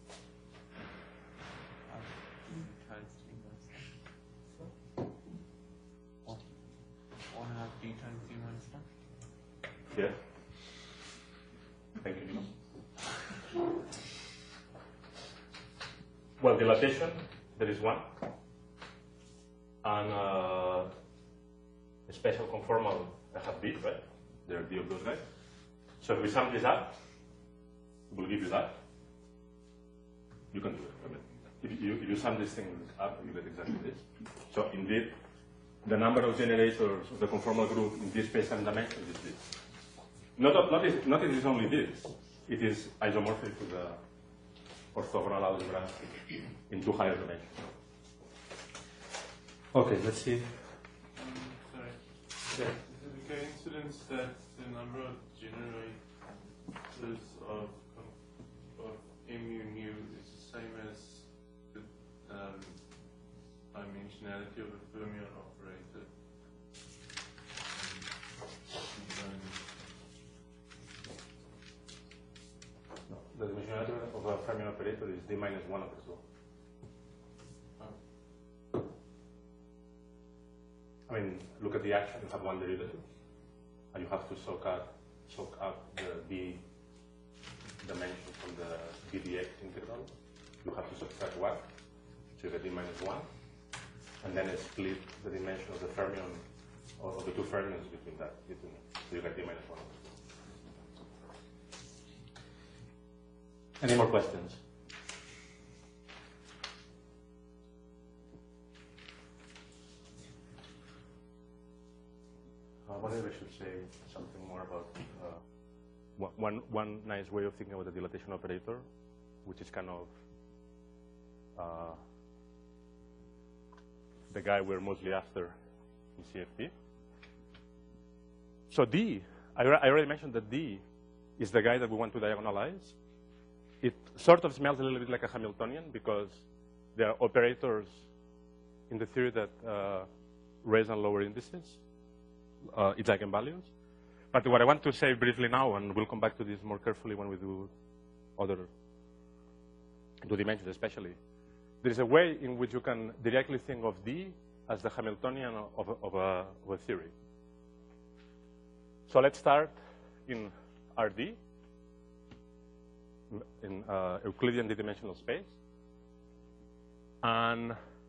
One half D times D minus one. Yes. Thank you. Well, dilatation, there is one. And uh, a special conformal, I have D, right? There are D of those guys. So if we sum this up, we'll give you that. You can do it. I mean, if, you, if you sum these things up, you get exactly this. So indeed, the number of generators of the conformal group in this space-time dimension is this. Not, not, is, not it is only this. It is isomorphic to the orthogonal algebra in two higher dimensions. Okay, let's see. Um, sorry. Yeah. Is it a coincidence that the number of generators of, of mu nu is the same as the um, dimensionality of a fermion operator? Um, No, the dimensionality of a fermion operator is D minus one over two. I mean, look at the action. You have one derivative, and you have to soak up, soak up the D dimension from the d dx integral. You have to subtract one, so you get D minus one, and then split the dimension of the fermion, or of the two fermions between that, between, so you get D minus one. Any more questions? Uh, whatever I should say something more about uh, one, one nice way of thinking about the dilatation operator, which is kind of uh, the guy we're mostly after in C F T. So D, I, I already mentioned that D is the guy that we want to diagonalize. It sort of smells a little bit like a Hamiltonian because there are operators in the theory that uh, raise and lower indices, uh, its eigenvalues. But what I want to say briefly now, and we'll come back to this more carefully when we do other two dimensions especially, there is a way in which you can directly think of D as the Hamiltonian of a, of a, of a theory. So let's start in R D. In uh, Euclidean D-dimensional space. And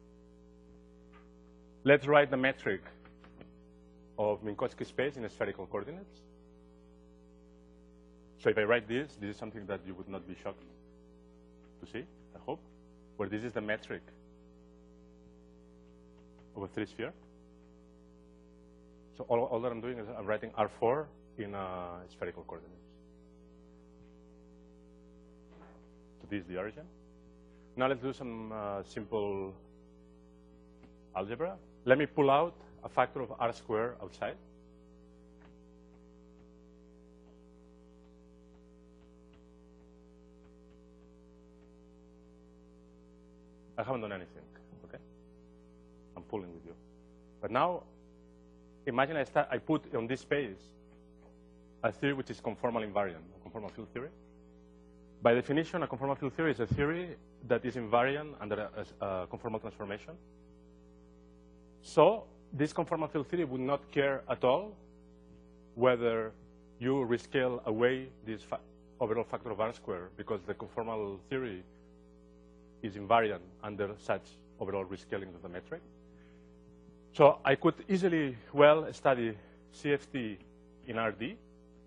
let's write the metric of Minkowski space in spherical coordinates. So if I write this, this is something that you would not be shocked to see, I hope, where this is the metric of a three-sphere. So all, all that I'm doing is I'm writing R four in uh, spherical coordinates. This is the origin. Now let's do some uh, simple algebra. Let me pull out a factor of R squared outside. I haven't done anything, okay? I'm pulling with you. But now, imagine I, start, I put on this space a theory which is conformal invariant, a conformal field theory. By definition, a conformal field theory is a theory that is invariant under a, a conformal transformation. So this conformal field theory would not care at all whether you rescale away this fa overall factor of R squared, because the conformal theory is invariant under such overall rescaling of the metric. So I could easily well study C F T in R D,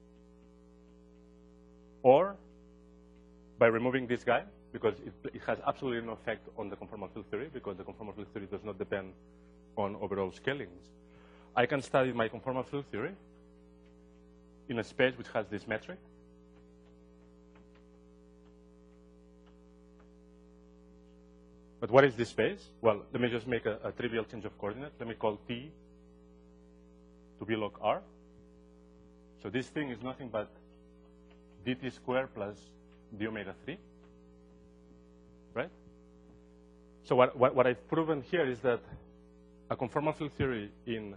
or by removing this guy, because it, it has absolutely no effect on the conformal field theory, because the conformal field theory does not depend on overall scalings. I can study my conformal field theory in a space which has this metric. But what is this space? Well, let me just make a, a trivial change of coordinate. Let me call T to be log R. So this thing is nothing but dt squared plus d omega three, right? So what, what, what I've proven here is that a conformal field theory in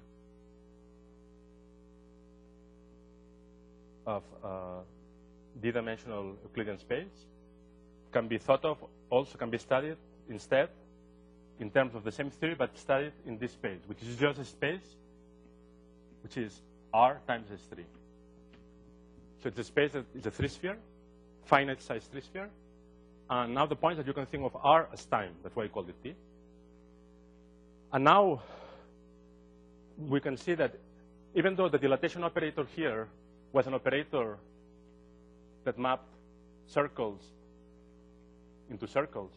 of uh, d-dimensional Euclidean space can be thought of, also can be studied instead in terms of the same theory, but studied in this space, which is just a space which is R times S three. So it's a space that is a three-sphere, finite size three-sphere. And now the point is that you can think of R as time. That's why I called it T. And now we can see that even though the dilatation operator here was an operator that mapped circles into circles.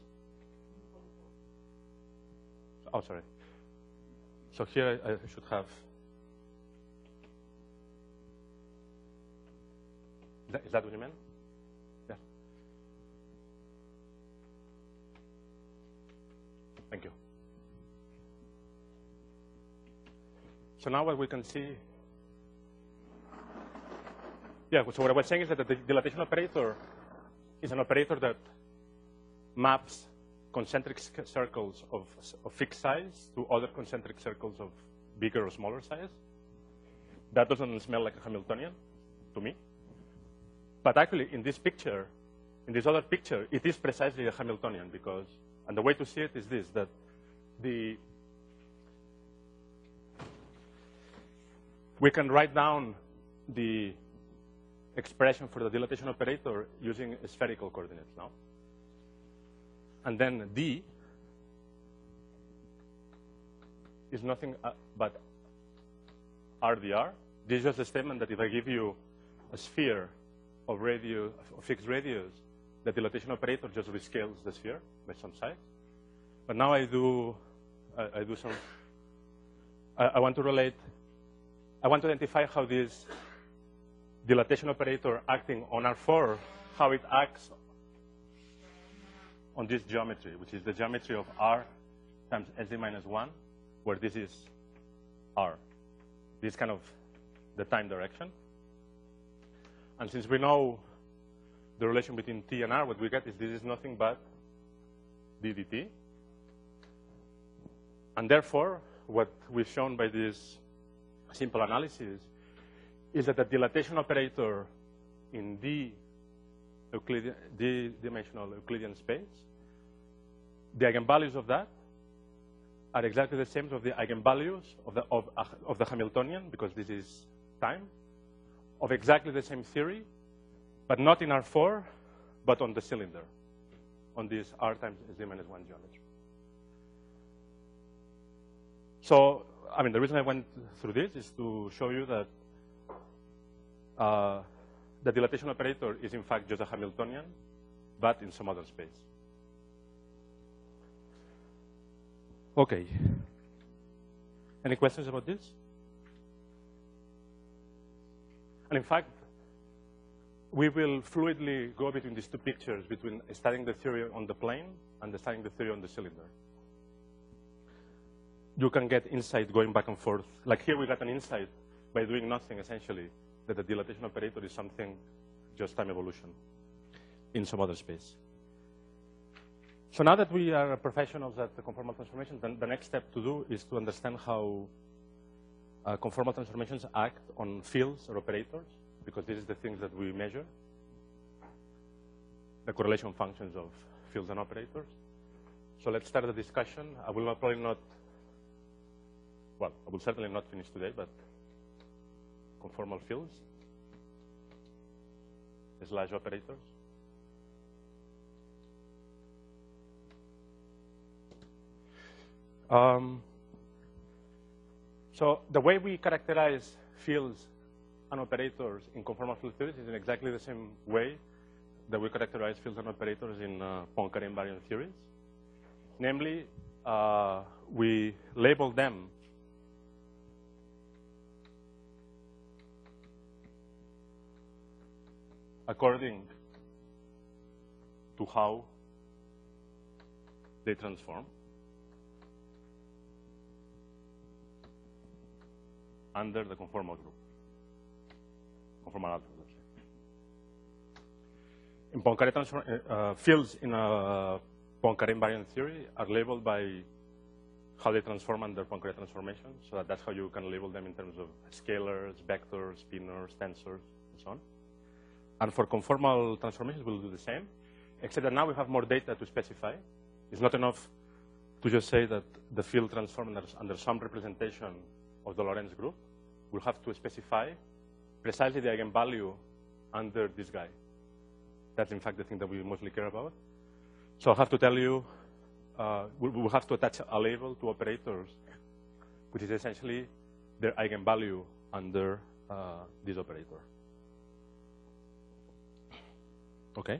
Oh, sorry. So here I should have. Is that, is that what you meant? Yeah. Thank you. So now what we can see. Yeah, so what I was saying is that the dilatation operator is an operator that maps concentric circles of, of fixed size to other concentric circles of bigger or smaller size. That doesn't smell like a Hamiltonian to me. But actually, in this picture, in this other picture, it is precisely a Hamiltonian because, and the way to see it is this, that the, we can write down the expression for the dilatation operator using spherical coordinates now. And then D is nothing but R d R. This is just a statement that if I give you a sphere of radius, of fixed radius, the dilatation operator just rescales the sphere by some size. But now I do, I, I do some, I, I want to relate, I want to identify how this dilatation operator acting on R four, how it acts on this geometry, which is the geometry of R times S D minus one, where this is R. This is kind of the time direction. And since we know the relation between T and R, what we get is this is nothing but d dt. And therefore, what we've shown by this simple analysis is that the dilatation operator in D Euclidean, D-dimensional Euclidean space, the eigenvalues of that are exactly the same as the eigenvalues of the, of, of the Hamiltonian, because this is time, of exactly the same theory, but not in R four, but on the cylinder, on this R times S D minus one geometry. So, I mean, the reason I went through this is to show you that uh, the dilatation operator is in fact just a Hamiltonian, but in some other space. Okay. Any questions about this? And in fact, we will fluidly go between these two pictures, between studying the theory on the plane and studying the theory on the cylinder. You can get insight going back and forth. Like here we got an insight by doing nothing, essentially, that the dilatation operator is something just time evolution in some other space. So now that we are professionals at the conformal transformation, then the next step to do is to understand how uh, conformal transformations act on fields or operators, because this is the things that we measure, the correlation functions of fields and operators. So let's start the discussion. I will not, probably not, well, I will certainly not finish today, but conformal fields slash operators. Um, so the way we characterize fields and operators in conformal field theories is in exactly the same way that we characterize fields and operators in uh, Poincare invariant theories. Namely, uh, we label them according to how they transform under the conformal group, conformal algebra, let's say. In Poincare transform, uh, fields in a Poincare invariant theory are labeled by how they transform under Poincare transformation, so that that's how you can label them in terms of scalars, vectors, spinors, tensors, and so on. And for conformal transformations, we'll do the same, except that now we have more data to specify. It's not enough to just say that the field transforms under, under some representation of the Lorentz group. We'll have to specify precisely the eigenvalue under this guy. That's, in fact, the thing that we mostly care about. So I'll have to tell you, uh, we'll have to attach a label to operators, which is essentially their eigenvalue under uh, this operator. Okay.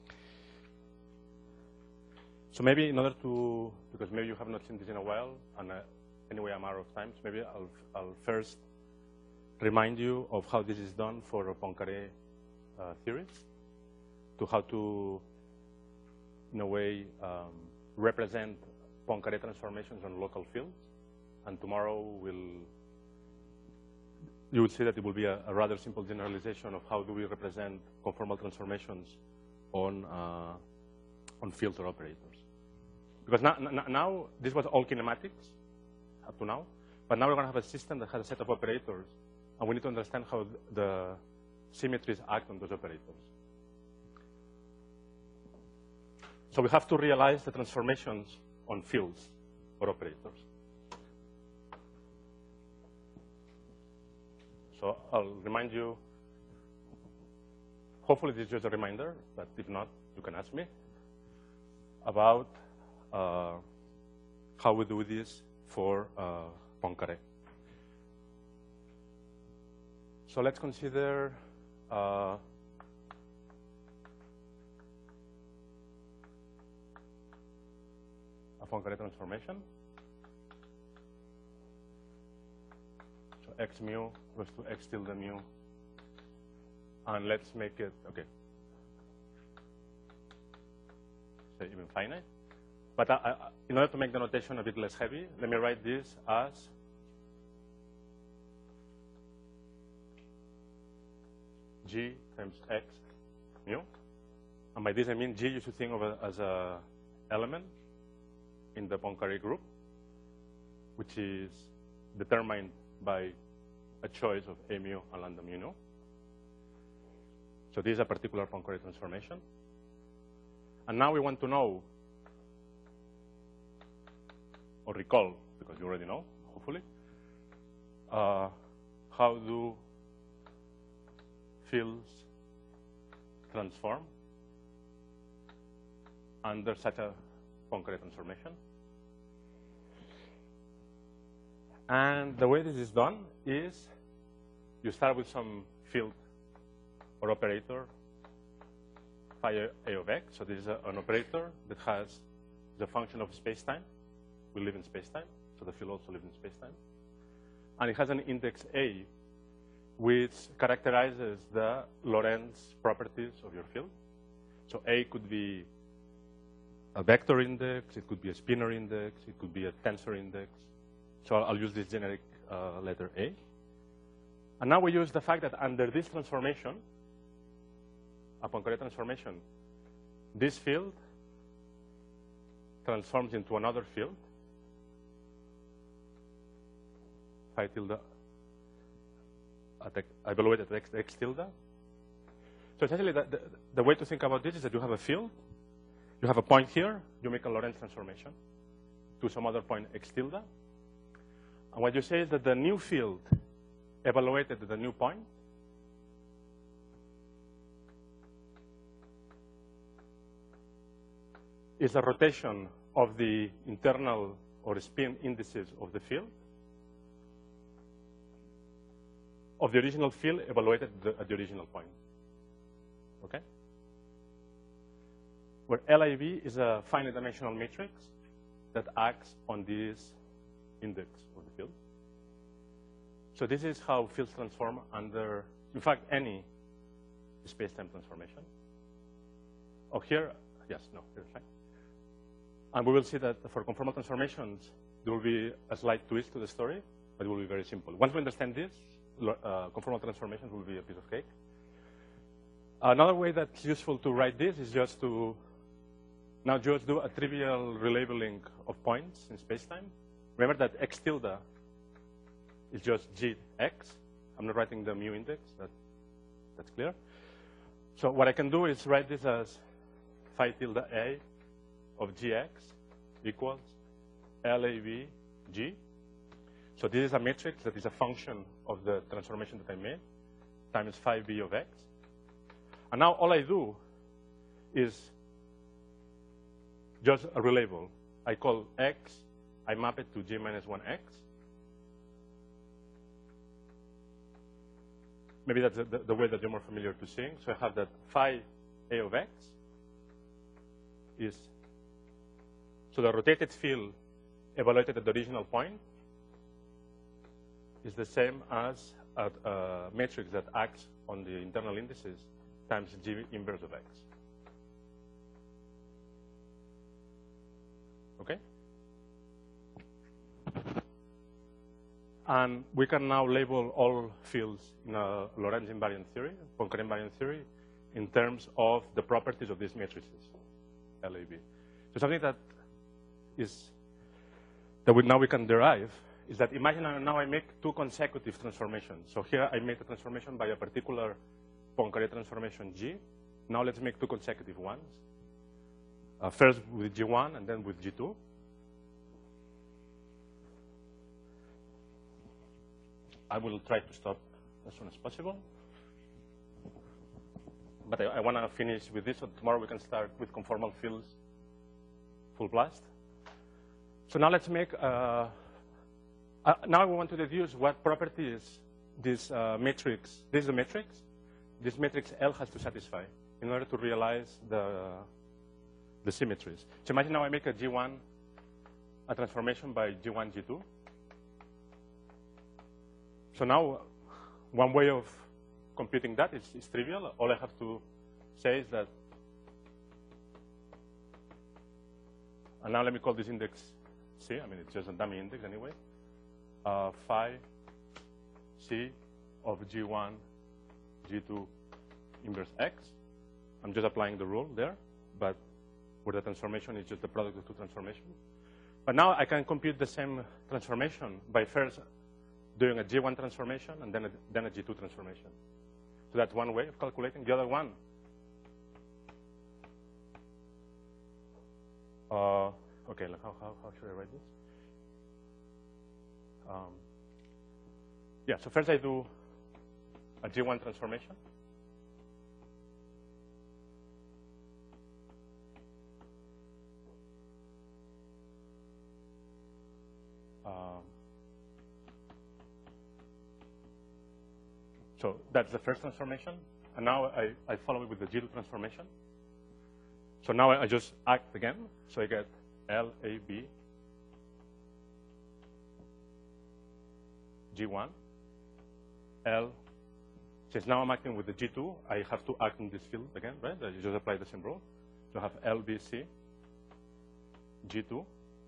So maybe in order to, because maybe you have not seen this in a while, and uh, anyway I'm out of time, so maybe I'll, I'll first remind you of how this is done for Poincare uh, theories, to how to, in a way, um, represent Poincare transformations on local fields. And tomorrow we'll, you will see that it will be a, a rather simple generalization of how do we represent conformal transformations on, uh, on fields or operators. Because now, now, this was all kinematics up to now, but now we're going to have a system that has a set of operators, and we need to understand how the symmetries act on those operators. So we have to realize the transformations on fields or operators. So I'll remind you, hopefully this is just a reminder, but if not, you can ask me, about uh, how we do this for uh, Poincare. So let's consider uh, a Poincare transformation. So x mu goes to x tilde mu. And let's make it, okay, say even finite. But I, I, in order to make the notation a bit less heavy, let me write this as G times X mu. And by this I mean G you should think of it as an element in the Poincare group, which is determined by a choice of A mu and lambda mu nu. So this is a particular Poincare transformation. And now we want to know, or recall, because you already know, hopefully, uh, how do fields transform under such a Poincare transformation. And the way this is done is you start with some field or operator phi A of x. So this is a, an operator that has the function of space-time. We live in space-time, so the field also lives in space-time. And it has an index A, which characterizes the Lorentz properties of your field. So A could be a vector index, it could be a spinor index, it could be a tensor index. So I'll, I'll use this generic uh, letter A. And now we use the fact that under this transformation, a Poincare transformation, this field transforms into another field, phi tilde, at x, I evaluate at x, x tilde. So essentially, the, the, the way to think about this is that you have a field, you have a point here, you make a Lorentz transformation to some other point x tilde. And what you say is that the new field evaluated at the new point is a rotation of the internal or spin indices of the field of the original field evaluated at the, at the original point. Okay? Where L I V is a finite dimensional matrix that acts on this index of the field. So this is how fields transform under, in fact, any space-time transformation. Oh, here, yes, no, here's fine. And we will see that for conformal transformations, there will be a slight twist to the story, but it will be very simple. Once we understand this, uh, conformal transformations will be a piece of cake. Another way that's useful to write this is just to now just do a trivial relabeling of points in space-time. Remember that x tilde is just gx. I'm not writing the mu index. That, that's clear. So what I can do is write this as phi tilde a of gx equals L A V g. So this is a matrix that is a function of the transformation that I made times phi b of x. And now all I do is just a relabel. I call x, I map it to g minus one x. Maybe that's the, the way that you're more familiar to seeing. So I have that phi a of x is, so the rotated field evaluated at the original point is the same as a, a matrix that acts on the internal indices times g inverse of x. Okay? And we can now label all fields in a Lorentz invariant theory, Poincare invariant theory, in terms of the properties of these matrices, L A B. So something that is that we, now we can derive is that imagine now I make two consecutive transformations. So here I made a transformation by a particular Poincare transformation G. Now let's make two consecutive ones. Uh, first with G one and then with G two. I will try to stop as soon as possible. But I, I want to finish with this, so tomorrow we can start with conformal fields full blast. So now let's make, uh, uh, now we want to deduce what properties this uh, matrix, this is a matrix, this matrix L has to satisfy in order to realize the, the symmetries. So imagine now I make a G one, a transformation by G one, G two. So now one way of computing that is, is trivial. All I have to say is that, and now let me call this index C. I mean, it's just a dummy index anyway. Uh, phi C of G one, G two inverse X. I'm just applying the rule there, but where the transformation is just the product of two transformations. But now I can compute the same transformation by first doing a G one transformation and then a, then a G two transformation. So that's one way of calculating. The other one, uh, okay, how, how, how should I write this? Um, yeah, so first I do a G one transformation. Um, So that's the first transformation. And now I, I follow it with the G two transformation. So now I, I just act again. So I get L A B G one, L. Since now I'm acting with the G two, I have to act in this field again, right? You just apply the same rule. So I have L B C G two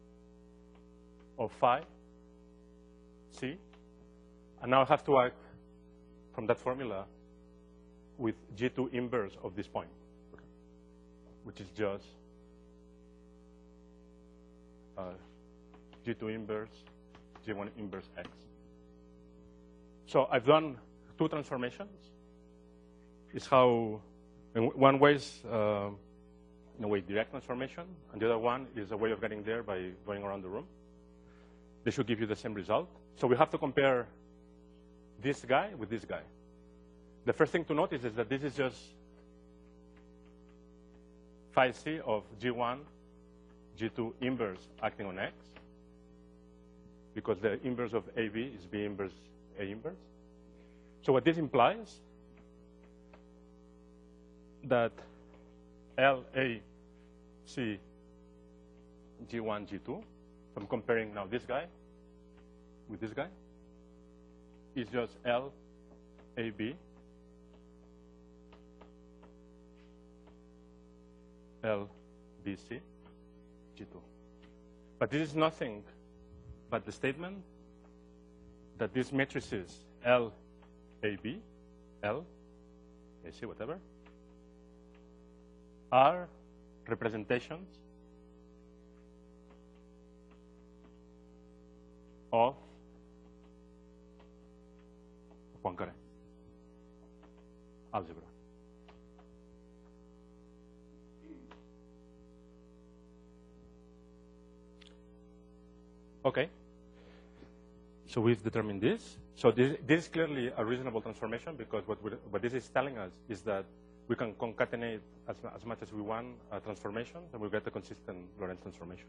of phi C. And now I have to act from that formula with G two inverse of this point, okay, which is just uh, G two inverse, G one inverse X. So I've done two transformations. It's how, in one way is, uh, in a way, direct transformation, and the other one is a way of getting there by going around the room. They should give you the same result. So we have to compare this guy with this guy. The first thing to notice is that this is just phi C of G one, G two inverse acting on X, because the inverse of A B is B inverse A inverse. So what this implies, that L A C G one, G two, so I'm comparing now this guy with this guy, is just L A B L B C G two. But this is nothing but the statement that these matrices L A B, L A C, whatever, are representations of Poincare algebra. Okay. So we've determined this. So this, this is clearly a reasonable transformation, because what, we, what this is telling us is that we can concatenate as, as much as we want uh, transformations, and we'll get a consistent Lorentz transformation.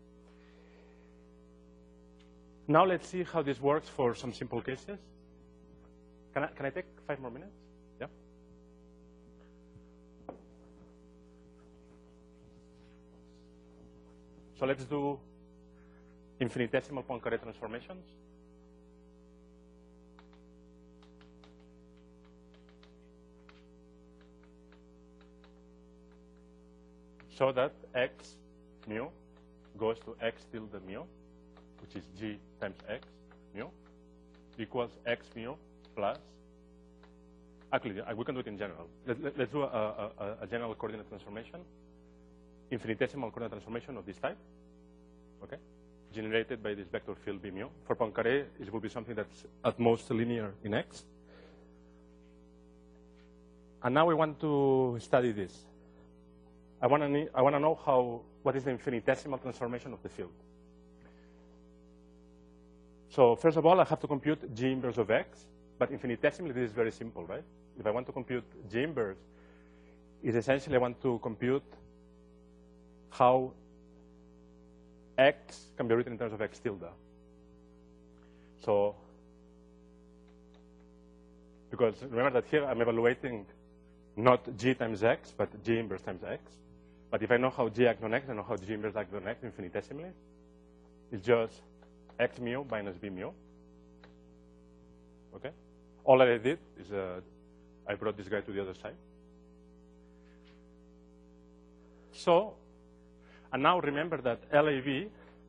Now let's see how this works for some simple cases. Can I, can I take five more minutes? Yeah? So let's do infinitesimal Poincare transformations. So that X mu goes to X tilde mu, which is G times X mu, equals X mu plus, actually, we can do it in general. Let, let, let's do a, a, a general coordinate transformation, infinitesimal coordinate transformation of this type, okay, generated by this vector field B mu. For Poincare, it will be something that's at most linear in X. And now we want to study this. I want to I want to know how, what is the infinitesimal transformation of the field. So first of all, I have to compute G inverse of X, but infinitesimally this is very simple, right? If I want to compute G inverse, is essentially I want to compute how X can be written in terms of X tilde. So, because remember that here I'm evaluating not G times X, but G inverse times X. But if I know how G acts on X, I know how G inverse acts on X infinitesimally. It's just X mu minus B mu. Okay? All I did is uh, I brought this guy to the other side. So, and now remember that L A B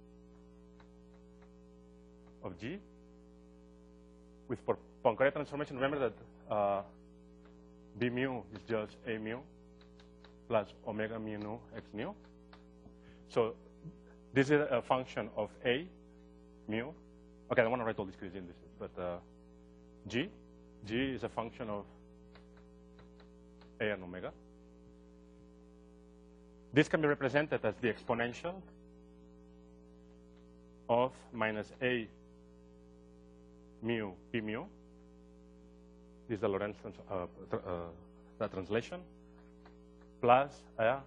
of G with Poincare transformation, remember that uh, B mu is just A mu plus omega mu nu X mu. So this is a function of A mu. Okay, I don't want to write all these crazy indices, but uh, G, G is a function of A and omega. This can be represented as the exponential of minus A mu P mu. This is the Lorentz trans uh, uh, the translation, plus a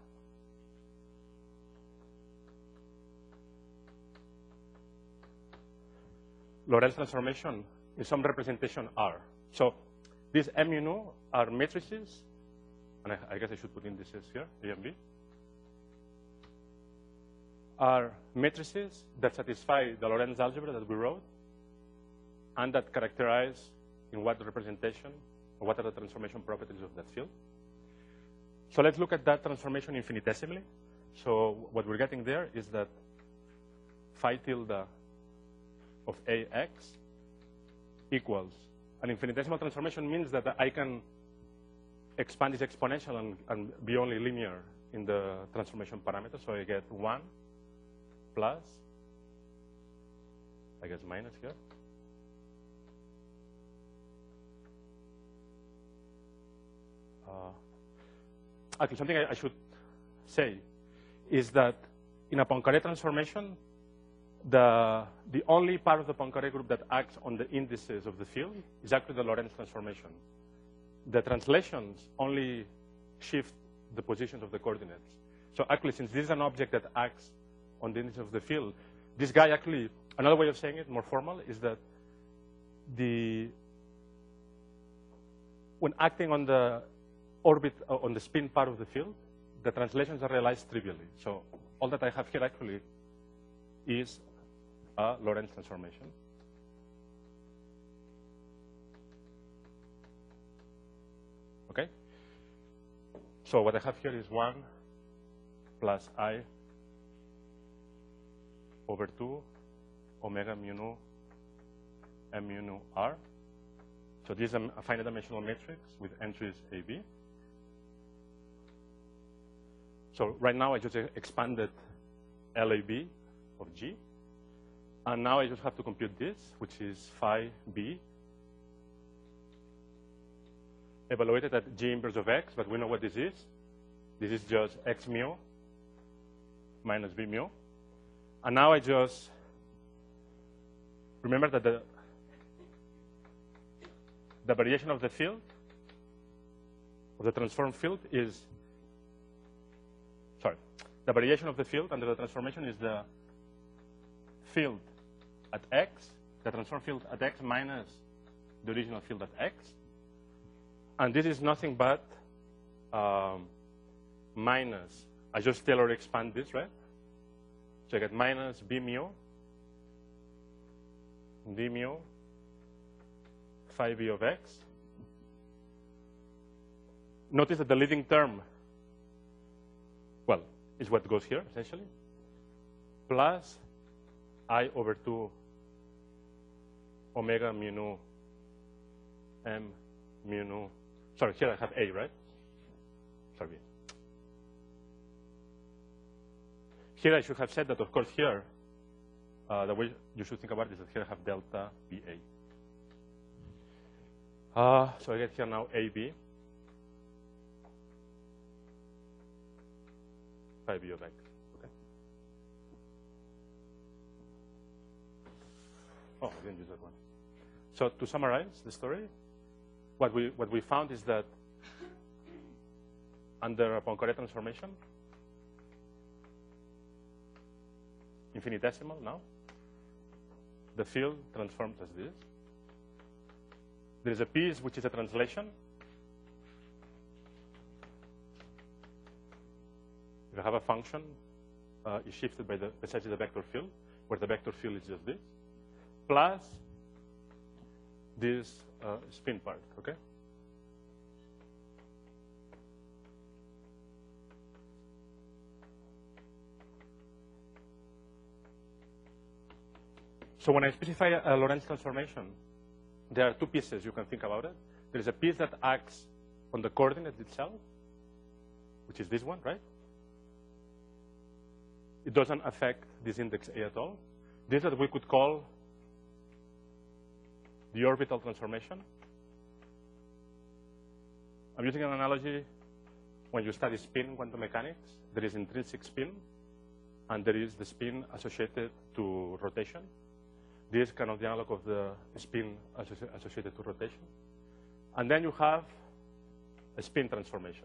Lorentz transformation is some representation R. So these M mu nu are matrices, and I, I guess I should put indices here, A and B, are matrices that satisfy the Lorentz algebra that we wrote and that characterize in what representation, or what are the transformation properties of that field. So let's look at that transformation infinitesimally. So what we're getting there is that phi tilde of A X equals, an infinitesimal transformation means that I can expand this exponential and, and be only linear in the transformation parameter. So I get one plus I guess minus here. Uh, actually, something I, I should say is that in a Poincare transformation, the, the only part of the Poincare group that acts on the indices of the field is actually the Lorentz transformation. The translations only shift the positions of the coordinates. So actually, since this is an object that acts on the indices of the field, this guy actually, another way of saying it, more formal, is that the when acting on the orbit, uh, on the spin part of the field, the translations are realized trivially. So all that I have here actually is a Lorentz transformation. Okay? So what I have here is one plus I over two omega mu nu m mu nu r. So this is a finite dimensional matrix with entries A, B. So right now I just expanded L A B of G. And now I just have to compute this, which is phi B, evaluated at G inverse of X, but we know what this is. This is just X mu minus B mu. And now I just remember that the, the variation of the field, of the transformed field is, sorry, the variation of the field under the transformation is the field at X, the transformed field at X minus the original field at X. And this is nothing but um, minus, I just Taylor expand this, right? So I get minus B mu, D mu, phi B of X. Notice that the leading term, well, is what goes here, essentially, plus I over two omega mu nu m mu nu. Sorry, here I have A, right? Sorry. Here I should have said that, of course, here, uh, the way you should think about it is that here I have delta B A. Uh, so I get here now A B, phi B of X. Okay. Oh, I didn't use that one. So to summarize the story, what we what we found is that under a Poincare transformation, infinitesimal now, the field transforms as this. There is a piece which is a translation. You have a function uh, is shifted by the precisely the vector field, where the vector field is just this, plus this uh, spin part, okay? So when I specify a Lorentz transformation, there are two pieces you can think about it. There is a piece that acts on the coordinate itself, which is this one, right? It doesn't affect this index A at all. This that we could call the orbital transformation. I'm using an analogy. When you study spin quantum mechanics, there is intrinsic spin, and there is the spin associated to rotation. This is kind of the analog of the spin associ associated to rotation. And then you have a spin transformation.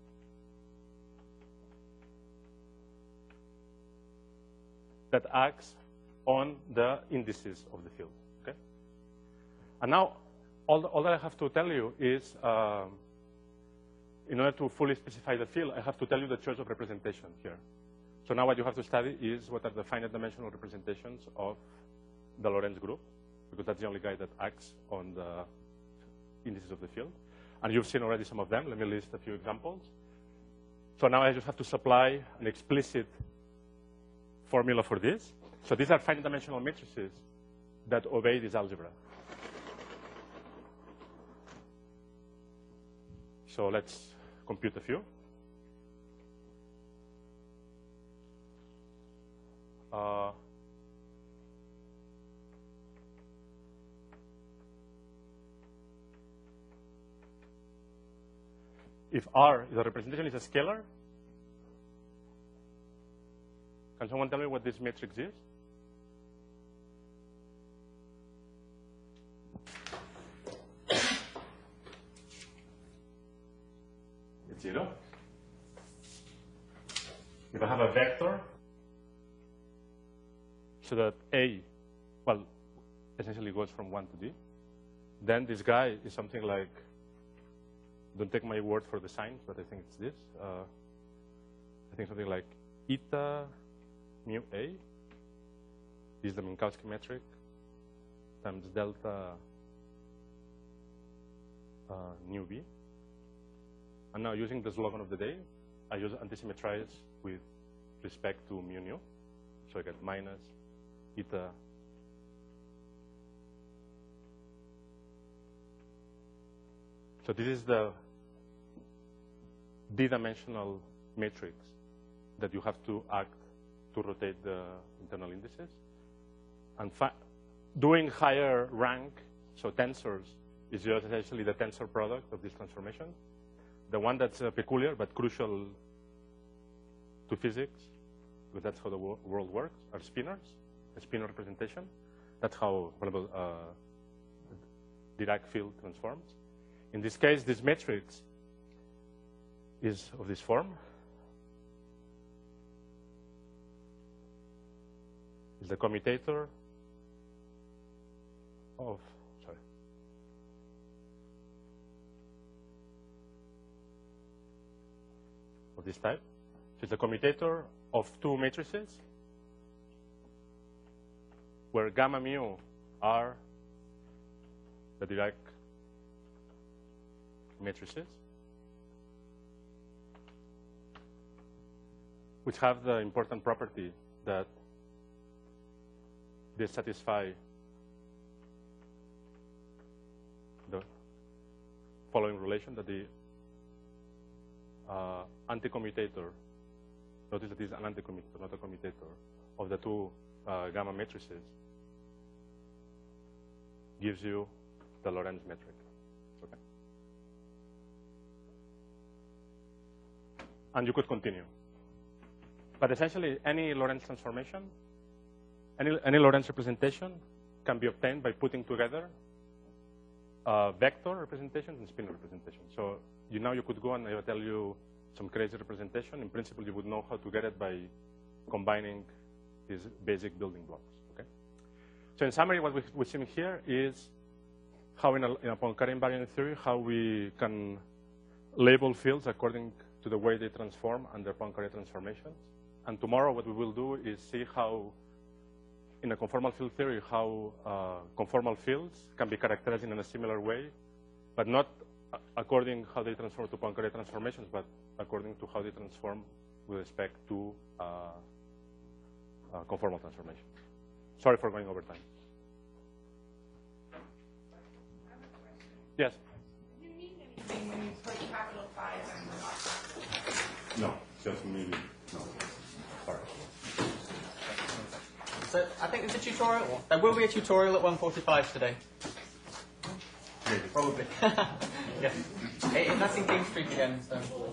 That acts on the indices of the field, okay? And now, all, the, all that I have to tell you is, um, in order to fully specify the field, I have to tell you the choice of representation here. So now what you have to study is what are the finite dimensional representations of the Lorentz group, because that's the only guy that acts on the indices of the field. And you've seen already some of them. Let me list a few examples. So now I just have to supply an explicit formula for this. So these are finite dimensional matrices that obey this algebra. So let's compute a few. Uh, if R, the representation is a scalar, can someone tell me what this matrix is? It's zero. If I have a vector, so that A, well, essentially goes from one to D, then this guy is something like, don't take my word for the signs, but I think it's this. Uh, I think something like eta mu A is the Minkowski metric times delta uh, nu B. And now using the slogan of the day, I use antisymmetrize with respect to mu nu. So I get minus eta So this is the d-dimensional matrix that you have to act to rotate the internal indices. And doing higher rank, so tensors, is just essentially the tensor product of this transformation. The one that's uh, peculiar but crucial to physics, because that's how the wo world works, are spinors, a spinor representation. That's how, for example, uh, Dirac field transforms. In this case, this matrix is of this form. Is the commutator of, sorry, of this type. So it's the commutator of two matrices where gamma mu are the Dirac matrices, which have the important property that they satisfy the following relation, that the uh, anticommutator, notice that this is an anticommutator, not a commutator, of the two uh, gamma matrices gives you the Lorentz metric. Okay? And you could continue. But essentially, any Lorentz transformation, any, any Lorentz representation can be obtained by putting together uh, vector representations and spinor representations. So you now you could go and I will tell you some crazy representation. In principle, you would know how to get it by combining these basic building blocks. Okay. So in summary, what we, we've seen here is how in a, in a Poincare invariant theory, how we can label fields according to the way they transform under Poincare transformations. And tomorrow, what we will do is see how, in a conformal field theory, how uh, conformal fields can be characterized in a similar way, but not according how they transform to Poincare transformations, but according to how they transform with respect to uh, uh, conformal transformations. Sorry for going over time. Yes? Do you need anything when you put capital Phi on the No, just maybe. No. Sorry. So I think there's a tutorial. There will be a tutorial at one forty-five today. Maybe. Probably. Yeah. It, that's in King Street again, so.